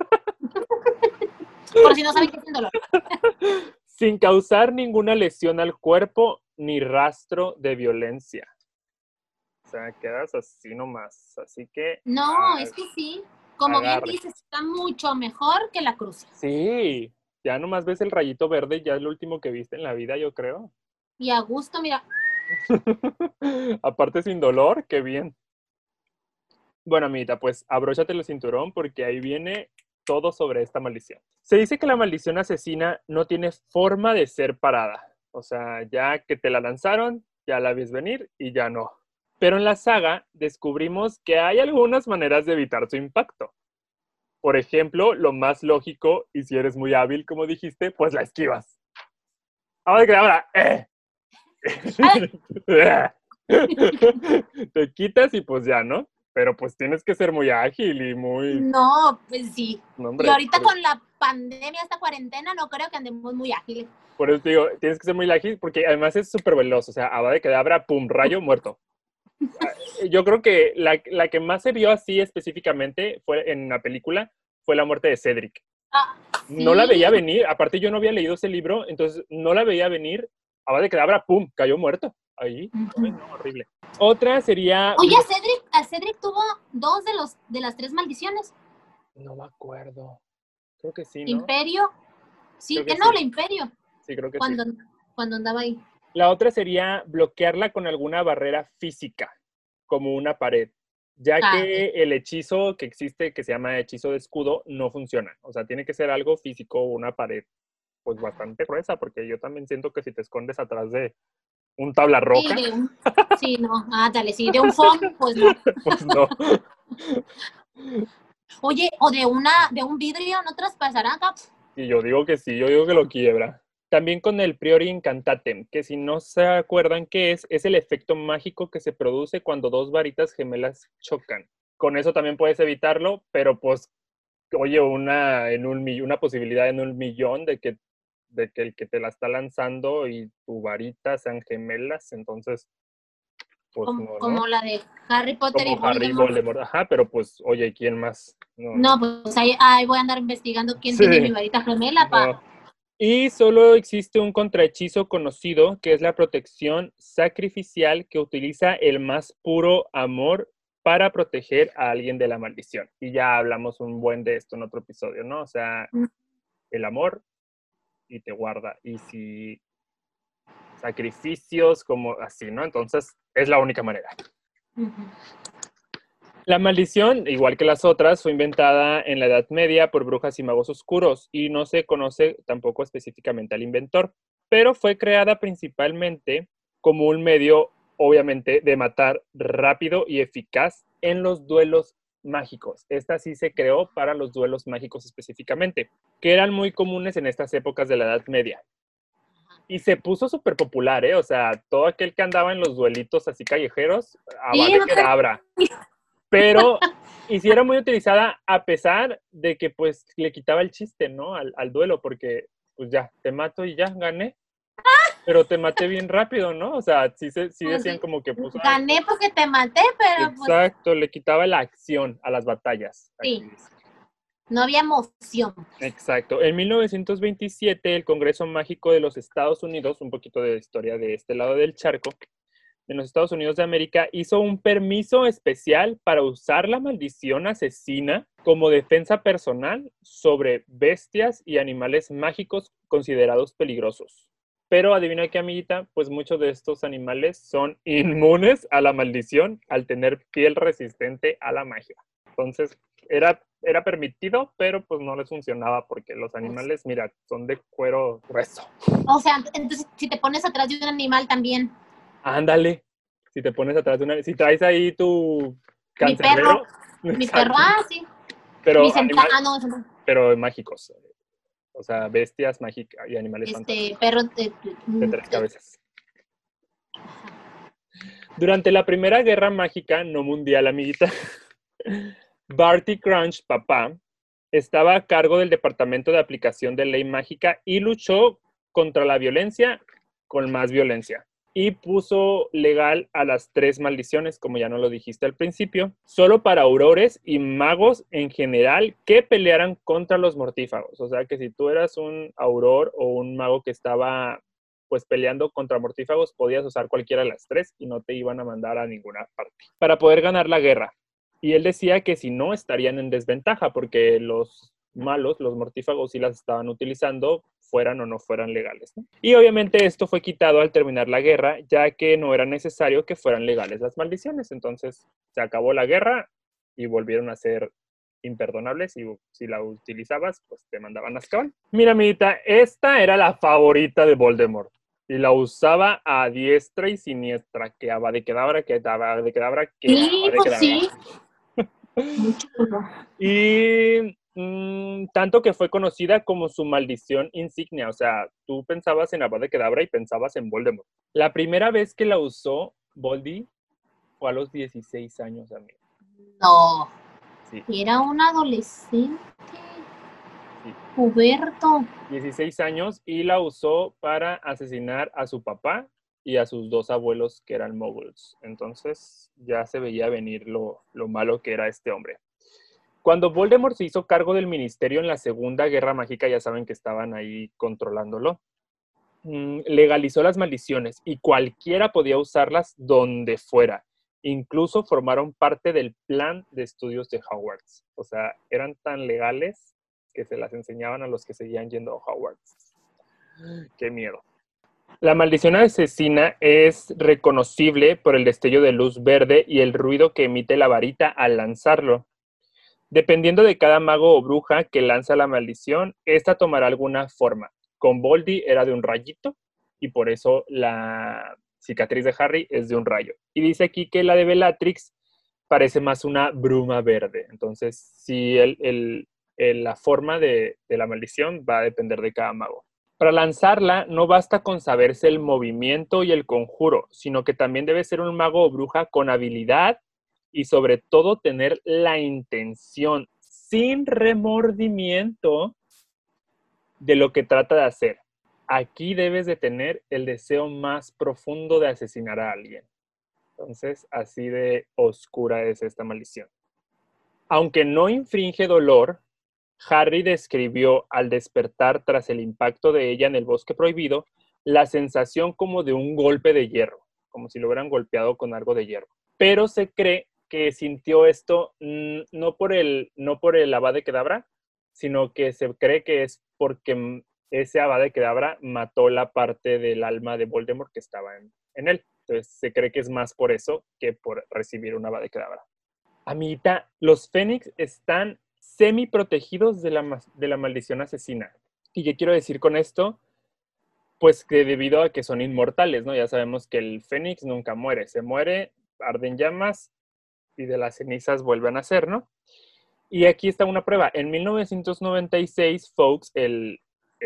Por si no saben qué es el dolor. Sin causar ninguna lesión al cuerpo ni rastro de violencia. O sea, quedas así nomás. Así que. No, ah, es que sí. Como agarre. bien dices, está mucho mejor que la cruz. Sí, ya nomás ves el rayito verde y ya es lo último que viste en la vida, yo creo. Y a gusto, mira. Aparte sin dolor, qué bien. Bueno, amiguita, pues abróchate el cinturón porque ahí viene todo sobre esta maldición. Se dice que la maldición asesina no tiene forma de ser parada. O sea, ya que te la lanzaron, ya la ves venir y ya no. Pero en la saga descubrimos que hay algunas maneras de evitar su impacto. Por ejemplo, lo más lógico, y si eres muy hábil, como dijiste, pues la esquivas. Ahora que ahora, ¡eh! Te quitas y pues ya, ¿no? Pero pues tienes que ser muy ágil y muy... No, pues sí. No, hombre, Y ahorita por, con la pandemia, esta cuarentena, no creo que andemos muy ágiles. por eso te digo, tienes que ser muy ágil porque además es súper veloz. O sea, Avada Kedavra, pum, rayo, muerto. Yo creo que la, la que más se vio así específicamente fue en la película, fue la muerte de Cedric. Ah, sí. No la veía venir, aparte yo no había leído ese libro, entonces no la veía venir. Avada Kedavra, pum, cayó muerto. Ahí, Uh-huh. ay, no, horrible. Otra sería... Oye, a Cedric, a Cedric tuvo dos de, los, de las tres maldiciones. No me acuerdo. Creo que sí, ¿no? Imperio. Sí, Creo que que no, sí. la Imperio. Sí, creo que cuando, sí. Cuando andaba ahí. La otra sería bloquearla con alguna barrera física, como una pared, ya Ah, que el hechizo que existe, que se llama hechizo de escudo, no funciona. O sea, tiene que ser algo físico, una pared, pues bastante gruesa, porque yo también siento que si te escondes atrás de un tabla roja, sí, de un, sí, no, ah, dale, sí, de un foam, pues no. pues no. Oye, o de una, de un vidrio, ¿no traspasará acá? Y yo digo que sí, yo digo que lo quiebra. También con el Priori Incantatem, que si no se acuerdan qué es, es el efecto mágico que se produce cuando dos varitas gemelas chocan. Con eso también puedes evitarlo, pero pues, oye, una, en un, una posibilidad en un millón de que, de que el que te la está lanzando y tu varita sean gemelas, entonces, pues Como, no, como ¿no? la de Harry Potter Como y Harry Voldemort. Voldemort, ajá, pero pues, oye, ¿quién más? No, No, no. pues ahí, ahí voy a andar investigando quién Sí, tiene mi varita gemela para... no. Y solo existe un contrahechizo conocido, que es la protección sacrificial que utiliza el más puro amor para proteger a alguien de la maldición. Y ya hablamos un buen de esto en otro episodio, ¿no? O sea, el amor y te guarda. Y si sacrificios como así, ¿no? Entonces, es la única manera. Uh-huh. La maldición, igual que las otras, fue inventada en la Edad Media por brujas y magos oscuros y no se conoce tampoco específicamente al inventor, pero fue creada principalmente como un medio, obviamente, de matar rápido y eficaz en los duelos mágicos. Esta sí se creó para los duelos mágicos específicamente, que eran muy comunes en estas épocas de la Edad Media. Y se puso súper popular, ¿eh? O sea, todo aquel que andaba en los duelitos así callejeros, Avada Kedavra. Pero, y sí era muy utilizada a pesar de que, pues, le quitaba el chiste, ¿no? Al, al duelo, porque, pues ya, te mato y ya, gané. Pero te maté bien rápido, ¿no? O sea, sí, se, sí Pues decían sí, como que, pues, ay, gané porque te maté, pero pues exacto, le quitaba la acción a las batallas. Aquí sí, dice. no había emoción. Exacto. En mil novecientos veintisiete, el Congreso Mágico de los Estados Unidos, un poquito de historia de este lado del charco, en los Estados Unidos de América, hizo un permiso especial para usar la maldición asesina como defensa personal sobre bestias y animales mágicos considerados peligrosos. Pero adivina qué, amiguita, pues muchos de estos animales son inmunes a la maldición al tener piel resistente a la magia. Entonces, era, era permitido, pero pues no les funcionaba porque los animales, mira, son de cuero grueso. O sea, entonces si te pones atrás de un animal también. Ándale, si te pones atrás de una... Si traes ahí tu Mi perro, cancerbero, mi perro, exacto, ah, sí. Mi pero, central, animal, ah, no, eso no. pero mágicos, o sea, bestias mágicas y animales Este, fantásticos perro de, de tres cabezas. Durante la Primera Guerra Mágica, no mundial, amiguita, Barty Crouch, papá, estaba a cargo del Departamento de Aplicación de Ley Mágica y luchó contra la violencia con más violencia. Y puso legal a las tres maldiciones, como ya no lo dijiste al principio, solo para aurores y magos en general que pelearan contra los mortífagos. O sea que si tú eras un auror o un mago que estaba pues peleando contra mortífagos, podías usar cualquiera de las tres y no te iban a mandar a ninguna parte. Para poder ganar la guerra. Y él decía que si no, estarían en desventaja porque los malos, los mortífagos, sí las estaban utilizando, fueran o no fueran legales, ¿no? Y obviamente esto fue quitado al terminar la guerra, ya que no era necesario que fueran legales las maldiciones. Entonces se acabó la guerra y volvieron a ser imperdonables y si la utilizabas, pues te mandaban a Azkaban. Mira, amiguita, esta era la favorita de Voldemort. Y la usaba a diestra y siniestra, que Avada Kedavra, que Avada Kedavra, que sí, Avada pues Kedavra. sí. Mucho color. Y mmm, tanto que fue conocida como su maldición insignia. O sea, tú pensabas en Avada Kedavra y pensabas en Voldemort. La primera vez que la usó Voldy fue a los dieciséis años, amigo. No, Sí, era un adolescente. sí. Huberto. dieciséis años y la usó para asesinar a su papá y a sus dos abuelos que eran moguls. Entonces ya se veía venir lo, lo malo que era este hombre. Cuando Voldemort se hizo cargo del ministerio en la Segunda Guerra Mágica, ya saben que estaban ahí controlándolo, legalizó las maldiciones y cualquiera podía usarlas donde fuera. Incluso formaron parte del plan de estudios de Hogwarts. O sea, eran tan legales que se las enseñaban a los que seguían yendo a Hogwarts. ¡Qué miedo! La maldición asesina es reconocible por el destello de luz verde y el ruido que emite la varita al lanzarlo. Dependiendo de cada mago o bruja que lanza la maldición, esta tomará alguna forma. Con Voldy era de un rayito y por eso la cicatriz de Harry es de un rayo. Y dice aquí que la de Bellatrix parece más una bruma verde. Entonces, sí, el, el, el, la forma de, de la maldición va a depender de cada mago. Para lanzarla no basta con saberse el movimiento y el conjuro, sino que también debe ser un mago o bruja con habilidad y sobre todo tener la intención sin remordimiento de lo que trata de hacer. Aquí debes de tener el deseo más profundo de asesinar a alguien. Entonces, así de oscura es esta maldición. Aunque no infringe dolor, Harry describió al despertar tras el impacto de ella en el bosque prohibido la sensación como de un golpe de hierro, como si lo hubieran golpeado con algo de hierro. Pero se cree que sintió esto mmm, no por el no por el Avada Kedavra, sino que se cree que es porque ese Avada Kedavra mató la parte del alma de Voldemort que estaba en, en él. Entonces se cree que es más por eso que por recibir una Avada Kedavra. Amiguita, los Fénix están semi protegidos de la, de la maldición asesina. ¿Y qué quiero decir con esto? Pues que debido a que son inmortales, ¿no? Ya sabemos que el Fénix nunca muere. Se muere, arde en llamas y de las cenizas vuelve a nacer, ¿no? Y aquí está una prueba. En mil novecientos noventa y seis, Fawkes, el,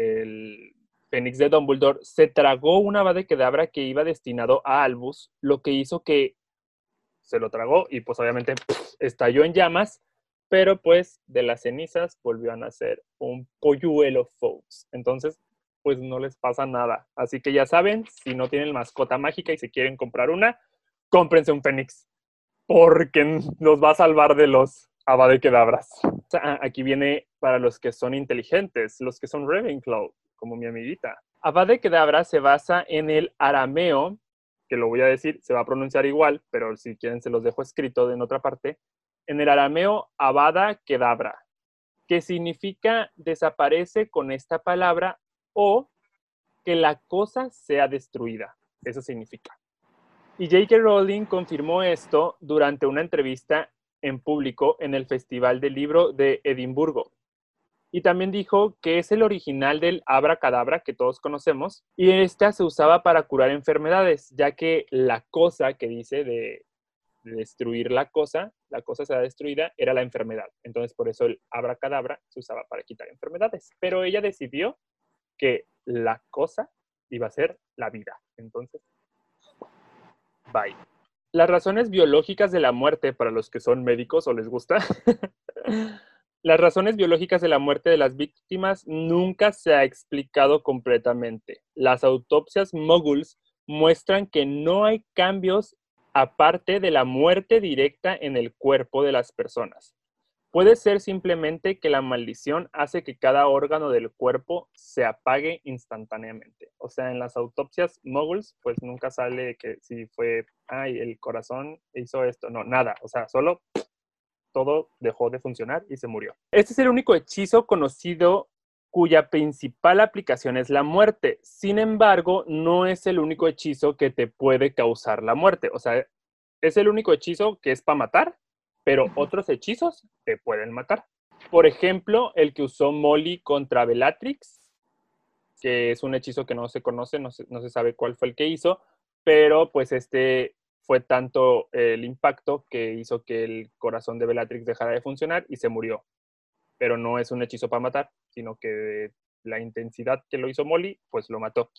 el Fénix de Dumbledore, se tragó una Avada Kedavra que iba destinado a Albus, lo que hizo que se lo tragó y pues obviamente pff, estalló en llamas, pero pues de las cenizas volvió a nacer un polluelo Fawkes. Entonces, pues no les pasa nada. Así que ya saben, si no tienen mascota mágica y se quieren comprar una, cómprense un fénix, porque nos va a salvar de los Avada Kedavras. Aquí viene para los que son inteligentes, los que son Ravenclaw, como mi amiguita. Avada Kedavra se basa en el arameo, que lo voy a decir, se va a pronunciar igual, pero si quieren se los dejo escrito en otra parte, en el arameo Avada Kedavra, que significa desaparece con esta palabra o que la cosa sea destruida. Eso significa. Y J K. Rowling confirmó esto durante una entrevista en público en el Festival del Libro de Edimburgo. Y también dijo que es el original del abracadabra que todos conocemos, y esta se usaba para curar enfermedades, ya que la cosa que dice de, de destruir la cosa, la cosa será destruida, era la enfermedad. Entonces por eso el abracadabra se usaba para quitar enfermedades. Pero ella decidió que la cosa iba a ser la vida. Entonces, bye. Las razones biológicas de la muerte, para los que son médicos o les gusta, las razones biológicas de la muerte de las víctimas nunca se ha explicado completamente. Las autopsias Muggles muestran que no hay cambios aparte de la muerte directa en el cuerpo de las personas. Puede ser simplemente que la maldición hace que cada órgano del cuerpo se apague instantáneamente. O sea, en las autopsias Muggles, pues nunca sale que si fue, ay, el corazón hizo esto. No, nada. O sea, solo todo dejó de funcionar y se murió. Este es el único hechizo conocido cuya principal aplicación es la muerte. Sin embargo, no es el único hechizo que te puede causar la muerte. O sea, es el único hechizo que es para matar, pero otros hechizos te pueden matar. Por ejemplo, el que usó Molly contra Bellatrix, que es un hechizo que no se conoce, no se, no se sabe cuál fue el que hizo, pero pues este fue tanto el impacto que hizo que el corazón de Bellatrix dejara de funcionar y se murió. Pero no es un hechizo para matar, sino que la intensidad que lo hizo Molly, pues lo mató.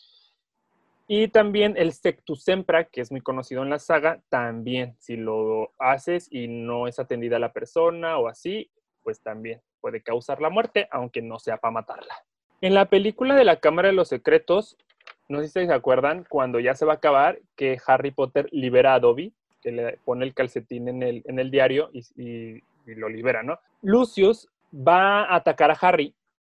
Y también el Sectus Sempra, que es muy conocido en la saga, también, si lo haces y no es atendida la persona o así, pues también puede causar la muerte, aunque no sea para matarla. En la película de la Cámara de los Secretos, no sé si se acuerdan, cuando ya se va a acabar, que Harry Potter libera a Dobby, que le pone el calcetín en el, en el diario y, y, y lo libera, ¿no? Lucius va a atacar a Harry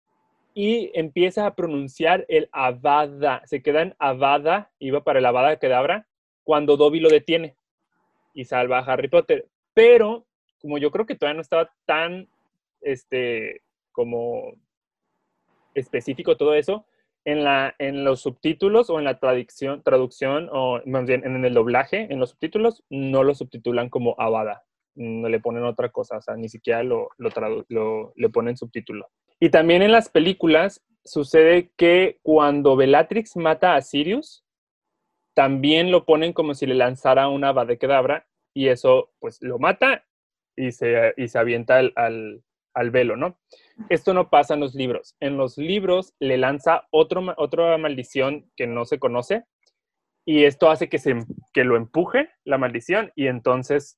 y empieza a pronunciar el Avada. Se queda en Avada, iba para el Avada Kedavra, cuando Dobby lo detiene y salva a Harry Potter. Pero, como yo creo que todavía no estaba tan, este, como específico todo eso, en, la, en los subtítulos o en la traducción, traducción o más bien en el doblaje, en los subtítulos, no lo subtitulan como Avada. No le ponen otra cosa, o sea, ni siquiera lo, lo, tradu- lo le ponen subtítulo. Y también en las películas sucede que cuando Bellatrix mata a Sirius, también lo ponen como si le lanzara una Avada Kedavra y eso pues lo mata y se, y se avienta al, al, al velo, ¿no? Esto no pasa en los libros. En los libros le lanza otro, otra maldición que no se conoce y esto hace que, se, que lo empuje la maldición y entonces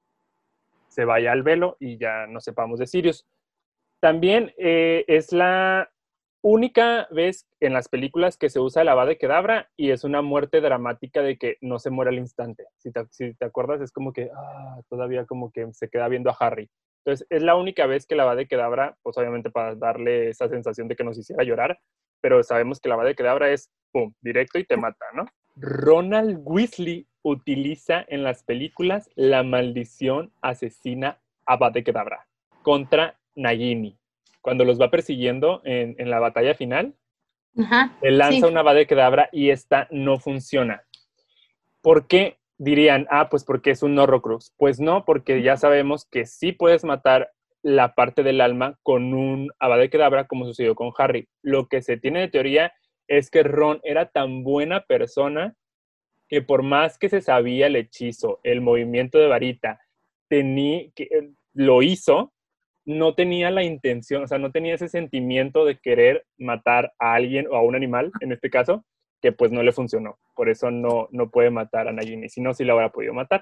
se vaya al velo y ya no sepamos de Sirius. También eh, es la única vez en las películas que se usa el Avada Kedavra y es una muerte dramática de que no se muere al instante. Si te, si te acuerdas, es como que ah, todavía como que se queda viendo a Harry. Entonces, es la única vez que el Avada Kedavra, pues obviamente para darle esa sensación de que nos hiciera llorar, pero sabemos que el Avada Kedavra es, pum, directo y te mata, ¿no? Ronald Weasley utiliza en las películas la maldición asesina Avada Kedavra contra Nagini. Cuando los va persiguiendo en, en la batalla final, Ajá, le lanza sí. una Avada Kedavra y esta no funciona. ¿Por qué dirían, ah, pues porque es un Horrocrux? Pues no, porque ya sabemos que sí puedes matar la parte del alma con un Avada Kedavra como sucedió con Harry. Lo que se tiene de teoría es que Ron era tan buena persona que por más que se sabía el hechizo, el movimiento de varita, tenía, que, lo hizo, no tenía la intención, o sea, no tenía ese sentimiento de querer matar a alguien o a un animal, en este caso, que pues no le funcionó. Por eso no, no puede matar a Nagini, si no, sí la hubiera podido matar.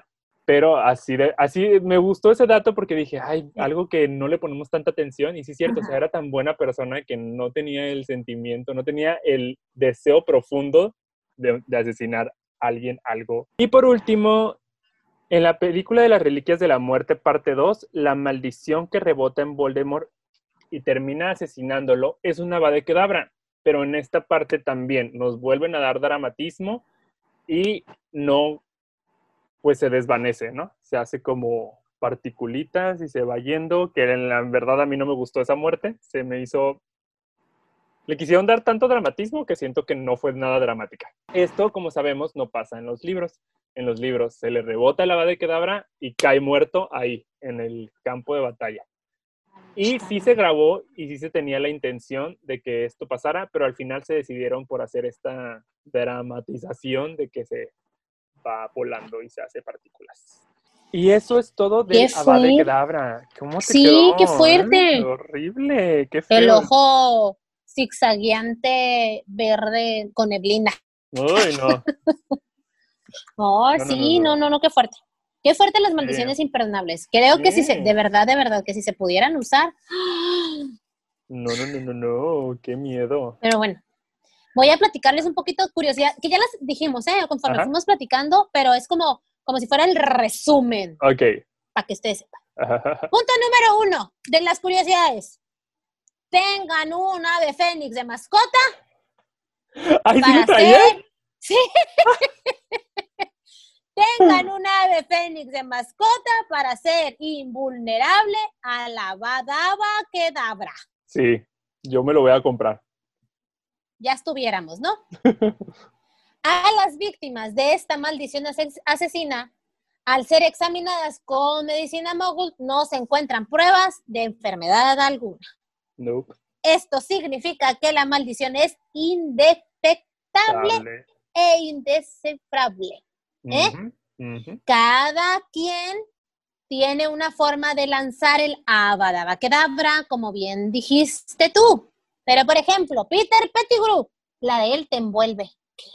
pero así, de, así me gustó ese dato porque dije, ay, algo que no le ponemos tanta atención, y sí es cierto, o sea, era tan buena persona que no tenía el sentimiento, no tenía el deseo profundo de, de asesinar a alguien, algo. Y por último, en la película de las Reliquias de la Muerte, parte dos, la maldición que rebota en Voldemort y termina asesinándolo es una Avada Kedavra, pero en esta parte también nos vuelven a dar dramatismo y no, pues se desvanece, ¿no? Se hace como particulitas y se va yendo, que en la verdad a mí no me gustó esa muerte, se me hizo... Le quisieron dar tanto dramatismo que siento que no fue nada dramática. Esto, como sabemos, no pasa en los libros. En los libros se le rebota la Avada Kedavra y cae muerto ahí, en el campo de batalla. Y sí se grabó y sí se tenía la intención de que esto pasara, pero al final se decidieron por hacer esta dramatización de que se va volando y se hace partículas. Y eso es todo del Avada Kedavra. ¿Cómo te sí, quedó? qué fuerte. Ay, horrible, qué feo. El ojo zigzagueante verde con neblina. Uy, no. Oh, no, sí, no, no, no, no, no, qué fuerte. Qué fuerte las maldiciones sí. imperdonables. Creo sí. que si se, de verdad, de verdad, que si se pudieran usar. No, no, no, no, no, qué miedo. Pero bueno, voy a platicarles un poquito de curiosidad, que ya las dijimos, ¿eh? Conforme Ajá. fuimos platicando, pero es como, como si fuera el resumen. Ok. Para que ustedes sepan. Punto número uno de las curiosidades. Tengan un ave fénix de mascota. ¿Ay, sí lo traía? Ser... Sí. Tengan un ave fénix de mascota para ser invulnerable a la Avada Kedavra. Sí, yo me lo voy a comprar. Ya estuviéramos, ¿no? A las víctimas de esta maldición asesina, al ser examinadas con medicina mogul, no se encuentran pruebas de enfermedad alguna. Nope. Esto significa que la maldición es indetectable Table. e indescifrable. ¿Eh? Uh-huh, uh-huh. Cada quien tiene una forma de lanzar el Avada Kedavra, como bien dijiste tú. Pero, por ejemplo, Peter Pettigrew, la de él te envuelve. ¡Qué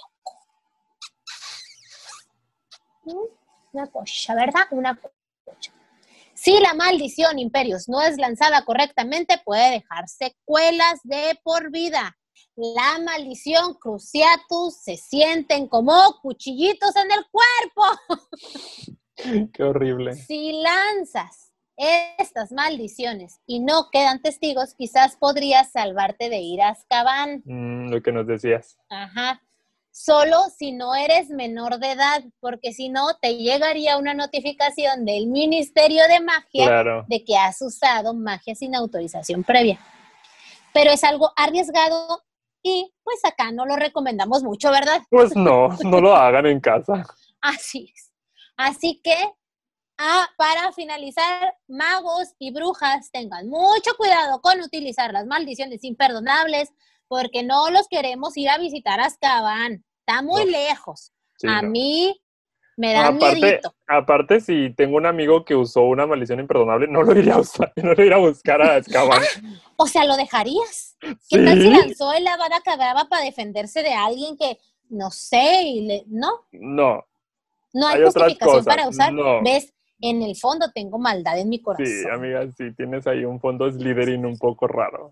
loco! Una cosa, ¿verdad? Una cosa. Si la maldición Imperius no es lanzada correctamente, puede dejar secuelas de por vida. La maldición Cruciatus se sienten como cuchillitos en el cuerpo. Qué horrible. Si lanzas estas maldiciones y no quedan testigos, quizás podrías salvarte de ir a Azkaban. Mm, lo que nos decías. Ajá. Solo si no eres menor de edad, porque si no, te llegaría una notificación del Ministerio de Magia claro. de que has usado magia sin autorización previa. Pero es algo arriesgado y pues acá no lo recomendamos mucho, ¿verdad? Pues no, no lo hagan en casa. Así es. Así que, ah, para finalizar, magos y brujas, tengan mucho cuidado con utilizar las maldiciones imperdonables, porque no los queremos ir a visitar a Azkaban. Está muy no. lejos. Sí, a no. mí me da miedito. Aparte, si tengo un amigo que usó una maldición imperdonable, no lo iría a usar, no lo iría a buscar a Azkaban. Ah, o sea, ¿lo dejarías? ¿Qué ¿Sí? tal si lanzó el Avada Kedavra para defenderse de alguien que, no sé, y le, ¿no? No. No hay, hay justificación para usar. No. ¿Ves? En el fondo tengo maldad en mi corazón. Sí, amiga, sí, tienes ahí un fondo Slytherin un poco raro.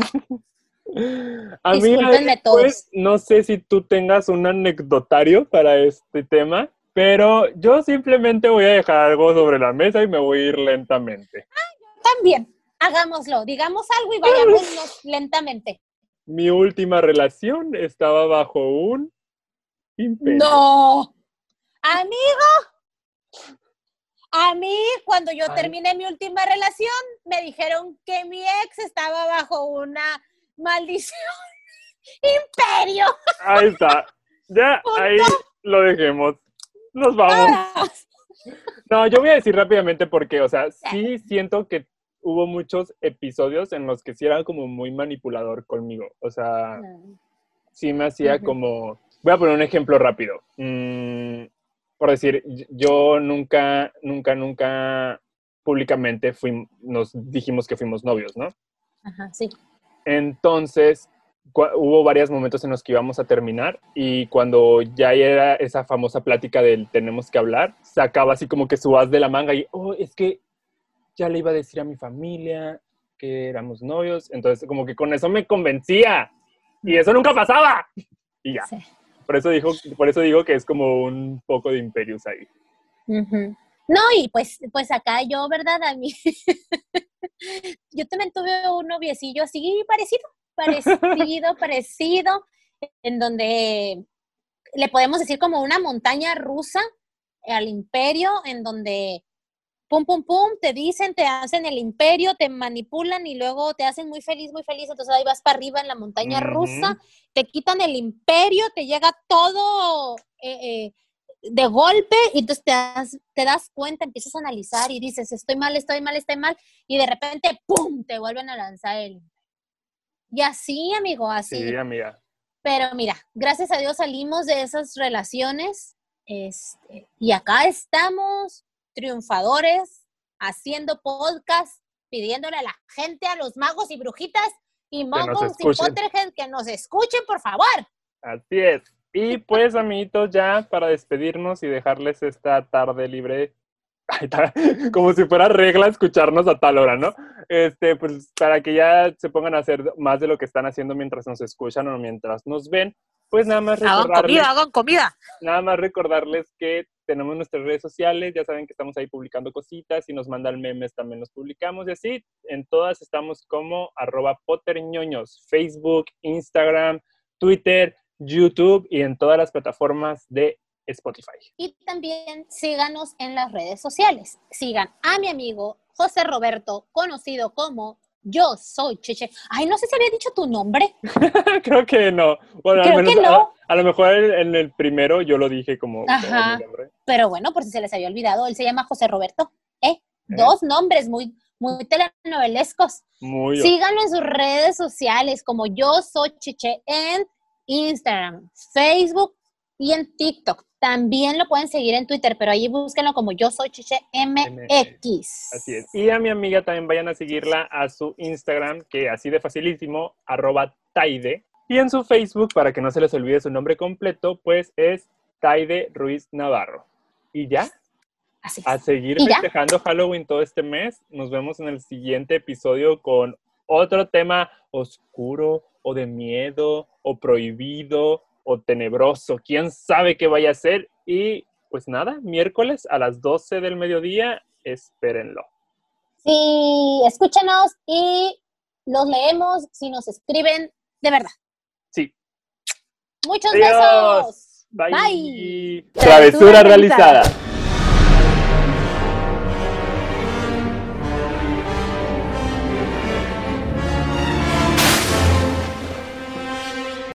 Amiga, pues, no sé si tú tengas un anecdotario para este tema, pero yo simplemente voy a dejar algo sobre la mesa y me voy a ir lentamente. Ah, también, hagámoslo, digamos algo y vayámonos lentamente. Mi última relación estaba bajo un imperio. ¡No! Amigo, a mí cuando yo Ay. terminé mi última relación, me dijeron que mi ex estaba bajo una maldición imperio. Ahí está. Ya, Punto. Ahí lo dejemos. Nos vamos. Ah. No, yo voy a decir rápidamente porque, o sea, sí siento que hubo muchos episodios en los que sí era como muy manipulador conmigo. O sea, sí me hacía uh-huh. como... Voy a poner un ejemplo rápido. Mm, por decir, yo nunca, nunca, nunca públicamente fuimos, nos dijimos que fuimos novios, ¿no? Ajá, sí. Entonces, hubo varios momentos en los que íbamos a terminar y cuando ya era esa famosa plática del tenemos que hablar, sacaba así como que su as de la manga y, oh, es que ya le iba a decir a mi familia que éramos novios, entonces como que con eso me convencía y eso nunca pasaba y ya. Sí. Por eso, dijo, por eso digo que es como un poco de Imperius ahí. Uh-huh. No, y pues, pues acá yo, ¿verdad? A mí, yo también tuve un noviecillo así parecido, parecido, parecido, en donde le podemos decir como una montaña rusa al imperio, en donde pum, pum, pum, te dicen, te hacen el imperio, te manipulan y luego te hacen muy feliz, muy feliz, entonces ahí vas para arriba en la montaña uh-huh. rusa, te quitan el imperio, te llega todo eh, eh, de golpe y entonces te das, te das cuenta, empiezas a analizar y dices, estoy mal, estoy mal, estoy mal, y de repente, ¡pum!, te vuelven a lanzar el... Y así, amigo, así. Sí, amiga. Pero mira, gracias a Dios salimos de esas relaciones este, y acá estamos triunfadores, haciendo podcast, pidiéndole a la gente, a los magos y brujitas y muggles y Potterhead que nos escuchen, por favor. Así es. Y pues, amiguitos, ya para despedirnos y dejarles esta tarde libre, como si fuera regla escucharnos a tal hora, ¿no? Este, pues para que ya se pongan a hacer más de lo que están haciendo mientras nos escuchan o mientras nos ven, pues nada más recordarles... Hagan comida, hagan comida. Nada más recordarles que tenemos nuestras redes sociales, ya saben que estamos ahí publicando cositas, si nos mandan memes también los publicamos y así, en todas estamos como arroba potterñoños, Facebook, Instagram, Twitter, YouTube y en todas las plataformas de Spotify. Y también síganos en las redes sociales. Sigan a mi amigo José Roberto, conocido como Yo Soy Cheche. Ay, no sé si había dicho tu nombre. Creo que no. Bueno, Creo al menos que no. A, a lo mejor en el primero yo lo dije como, como mi nombre. Pero bueno, por si se les había olvidado, él se llama José Roberto. ¿Eh? ¿Eh? Dos nombres muy, muy telenovelescos. Muy Síganlo en sus redes sociales como Yo Soy Cheche en Instagram, Facebook y en TikTok. También lo pueden seguir en Twitter, pero ahí búsquenlo como Yo Soy Cheche M X. Así es. Y a mi amiga también vayan a seguirla a su Instagram, que así de facilísimo, arroba Taide. Y en su Facebook, para que no se les olvide su nombre completo, pues es Taide Ruiz Navarro. Y ya, así es. A seguir festejando Halloween todo este mes. Nos vemos en el siguiente episodio con otro tema oscuro o de miedo o prohibido o tenebroso, quién sabe qué vaya a ser. Y pues nada, miércoles a las doce del mediodía, espérenlo. Sí, escúchenos y los leemos si nos escriben de verdad. Sí. Muchos Adiós. besos. Bye. Bye. Travesura, Travesura realizada. realizada.